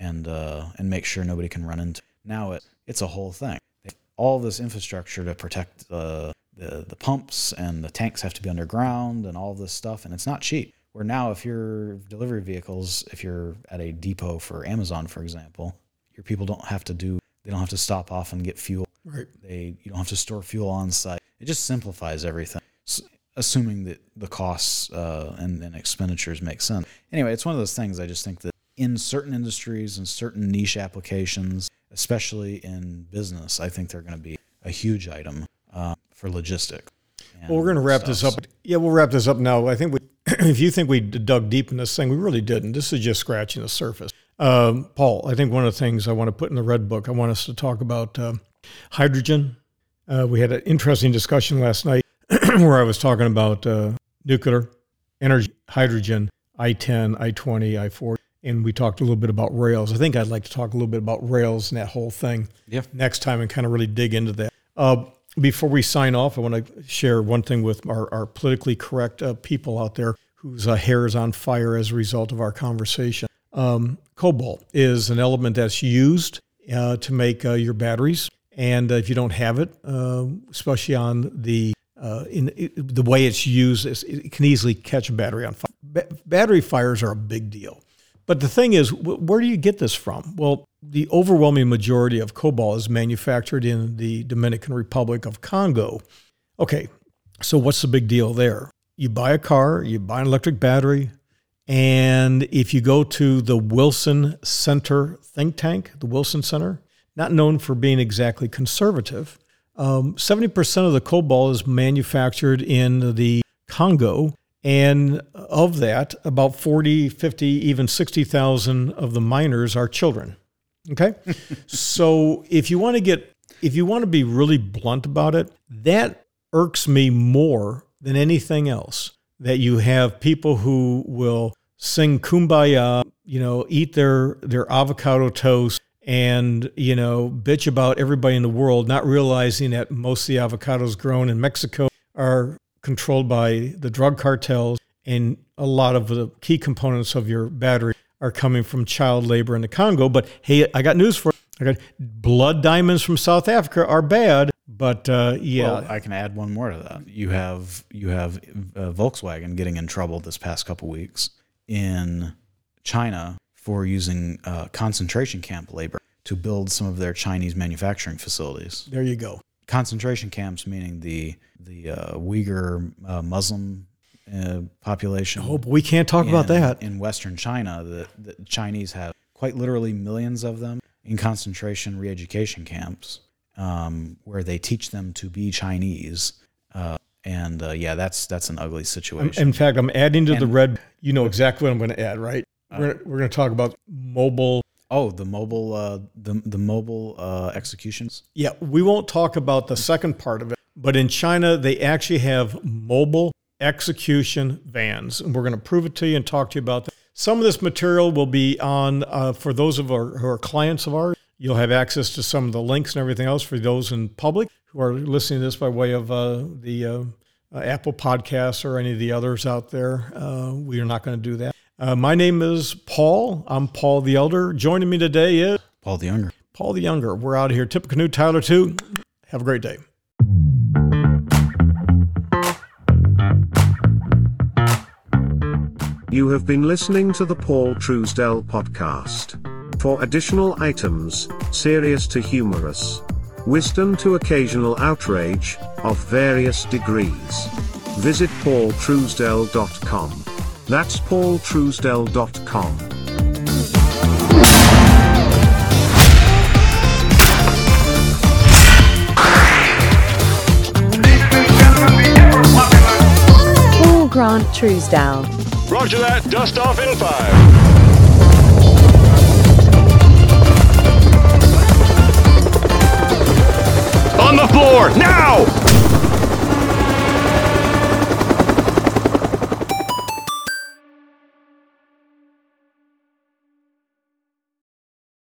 and make sure nobody can run into. Now it's a whole thing. All this infrastructure to protect the pumps, and the tanks have to be underground and all this stuff, and it's not cheap. Where now, if your delivery vehicles, if you're at a depot for Amazon, for example, your people don't have to stop off and get fuel. Right. You don't have to store fuel on site. It just simplifies everything, assuming that the costs and expenditures make sense. Anyway, it's one of those things. I just think that in certain industries and certain niche applications, especially in business, I think they're going to be a huge item for logistics. Well, we're going to wrap this up. Yeah, we'll wrap this up now. I think if you think we dug deep in this thing, we really didn't. This is just scratching the surface. Paul, I think one of the things I want to put in the Red Book, I want us to talk about hydrogen. We had an interesting discussion last night where I was talking about nuclear energy, hydrogen, I-10, I-20, I-40, and we talked a little bit about rails. I think I'd like to talk a little bit about rails and that whole thing next time and kind of really dig into that. Before we sign off, I want to share one thing with our politically correct people out there whose hair is on fire as a result of our conversation. Cobalt is an element that's used to make your batteries. And if you don't have it, especially on the way it's used, it can easily catch a battery on fire. Battery fires are a big deal. But the thing is, where do you get this from? Well, the overwhelming majority of cobalt is manufactured in the Dominican Republic of Congo. Okay, so what's the big deal there? You buy a car, you buy an electric battery, and if you go to the Wilson Center think tank, the Wilson Center, not known for being exactly conservative, 70% of the cobalt is manufactured in the Congo. And of that, about 40, 50, even 60,000 of the miners are children. Okay? So if you want to be really blunt about it, that irks me more than anything else. That you have people who will sing Kumbaya, eat their avocado toast and, bitch about everybody in the world, not realizing that most of the avocados grown in Mexico are controlled by the drug cartels, and a lot of the key components of your battery are coming from child labor in the Congo. But hey, I got news for you. I got blood diamonds from South Africa are bad, but Well, I can add one more to that. You have Volkswagen getting in trouble this past couple weeks in China for using concentration camp labor to build some of their Chinese manufacturing facilities. There you go. Concentration camps, meaning the Uyghur Muslim population. Oh, but we can't talk about that. In Western China, the Chinese have quite literally millions of them in concentration re-education camps where they teach them to be Chinese. That's an ugly situation. In fact, I'm adding to the red. You know exactly what I'm going to add, right? We're going to talk about mobile. Oh, the mobile executions? Yeah, we won't talk about the second part of it, but in China, they actually have mobile execution vans. And we're going to prove it to you and talk to you about that. Some of this material will be on, for those of our who are clients of ours, you'll have access to some of the links and everything else. For those in public who are listening to this by way of the Apple Podcasts or any of the others out there, we are not going to do that. My name is Paul. I'm Paul the Elder. Joining me today is Paul the Younger. Paul the Younger. We're out of here. Tippecanoe, Tyler too. Have a great day. You have been listening to the Paul Truesdell podcast. For additional items, serious to humorous, wisdom to occasional outrage, of various degrees, visit paultruesdell.com. That's paultruesdell.com. Paul Grant Truesdell. Roger that, dust off in 5. On the floor, now!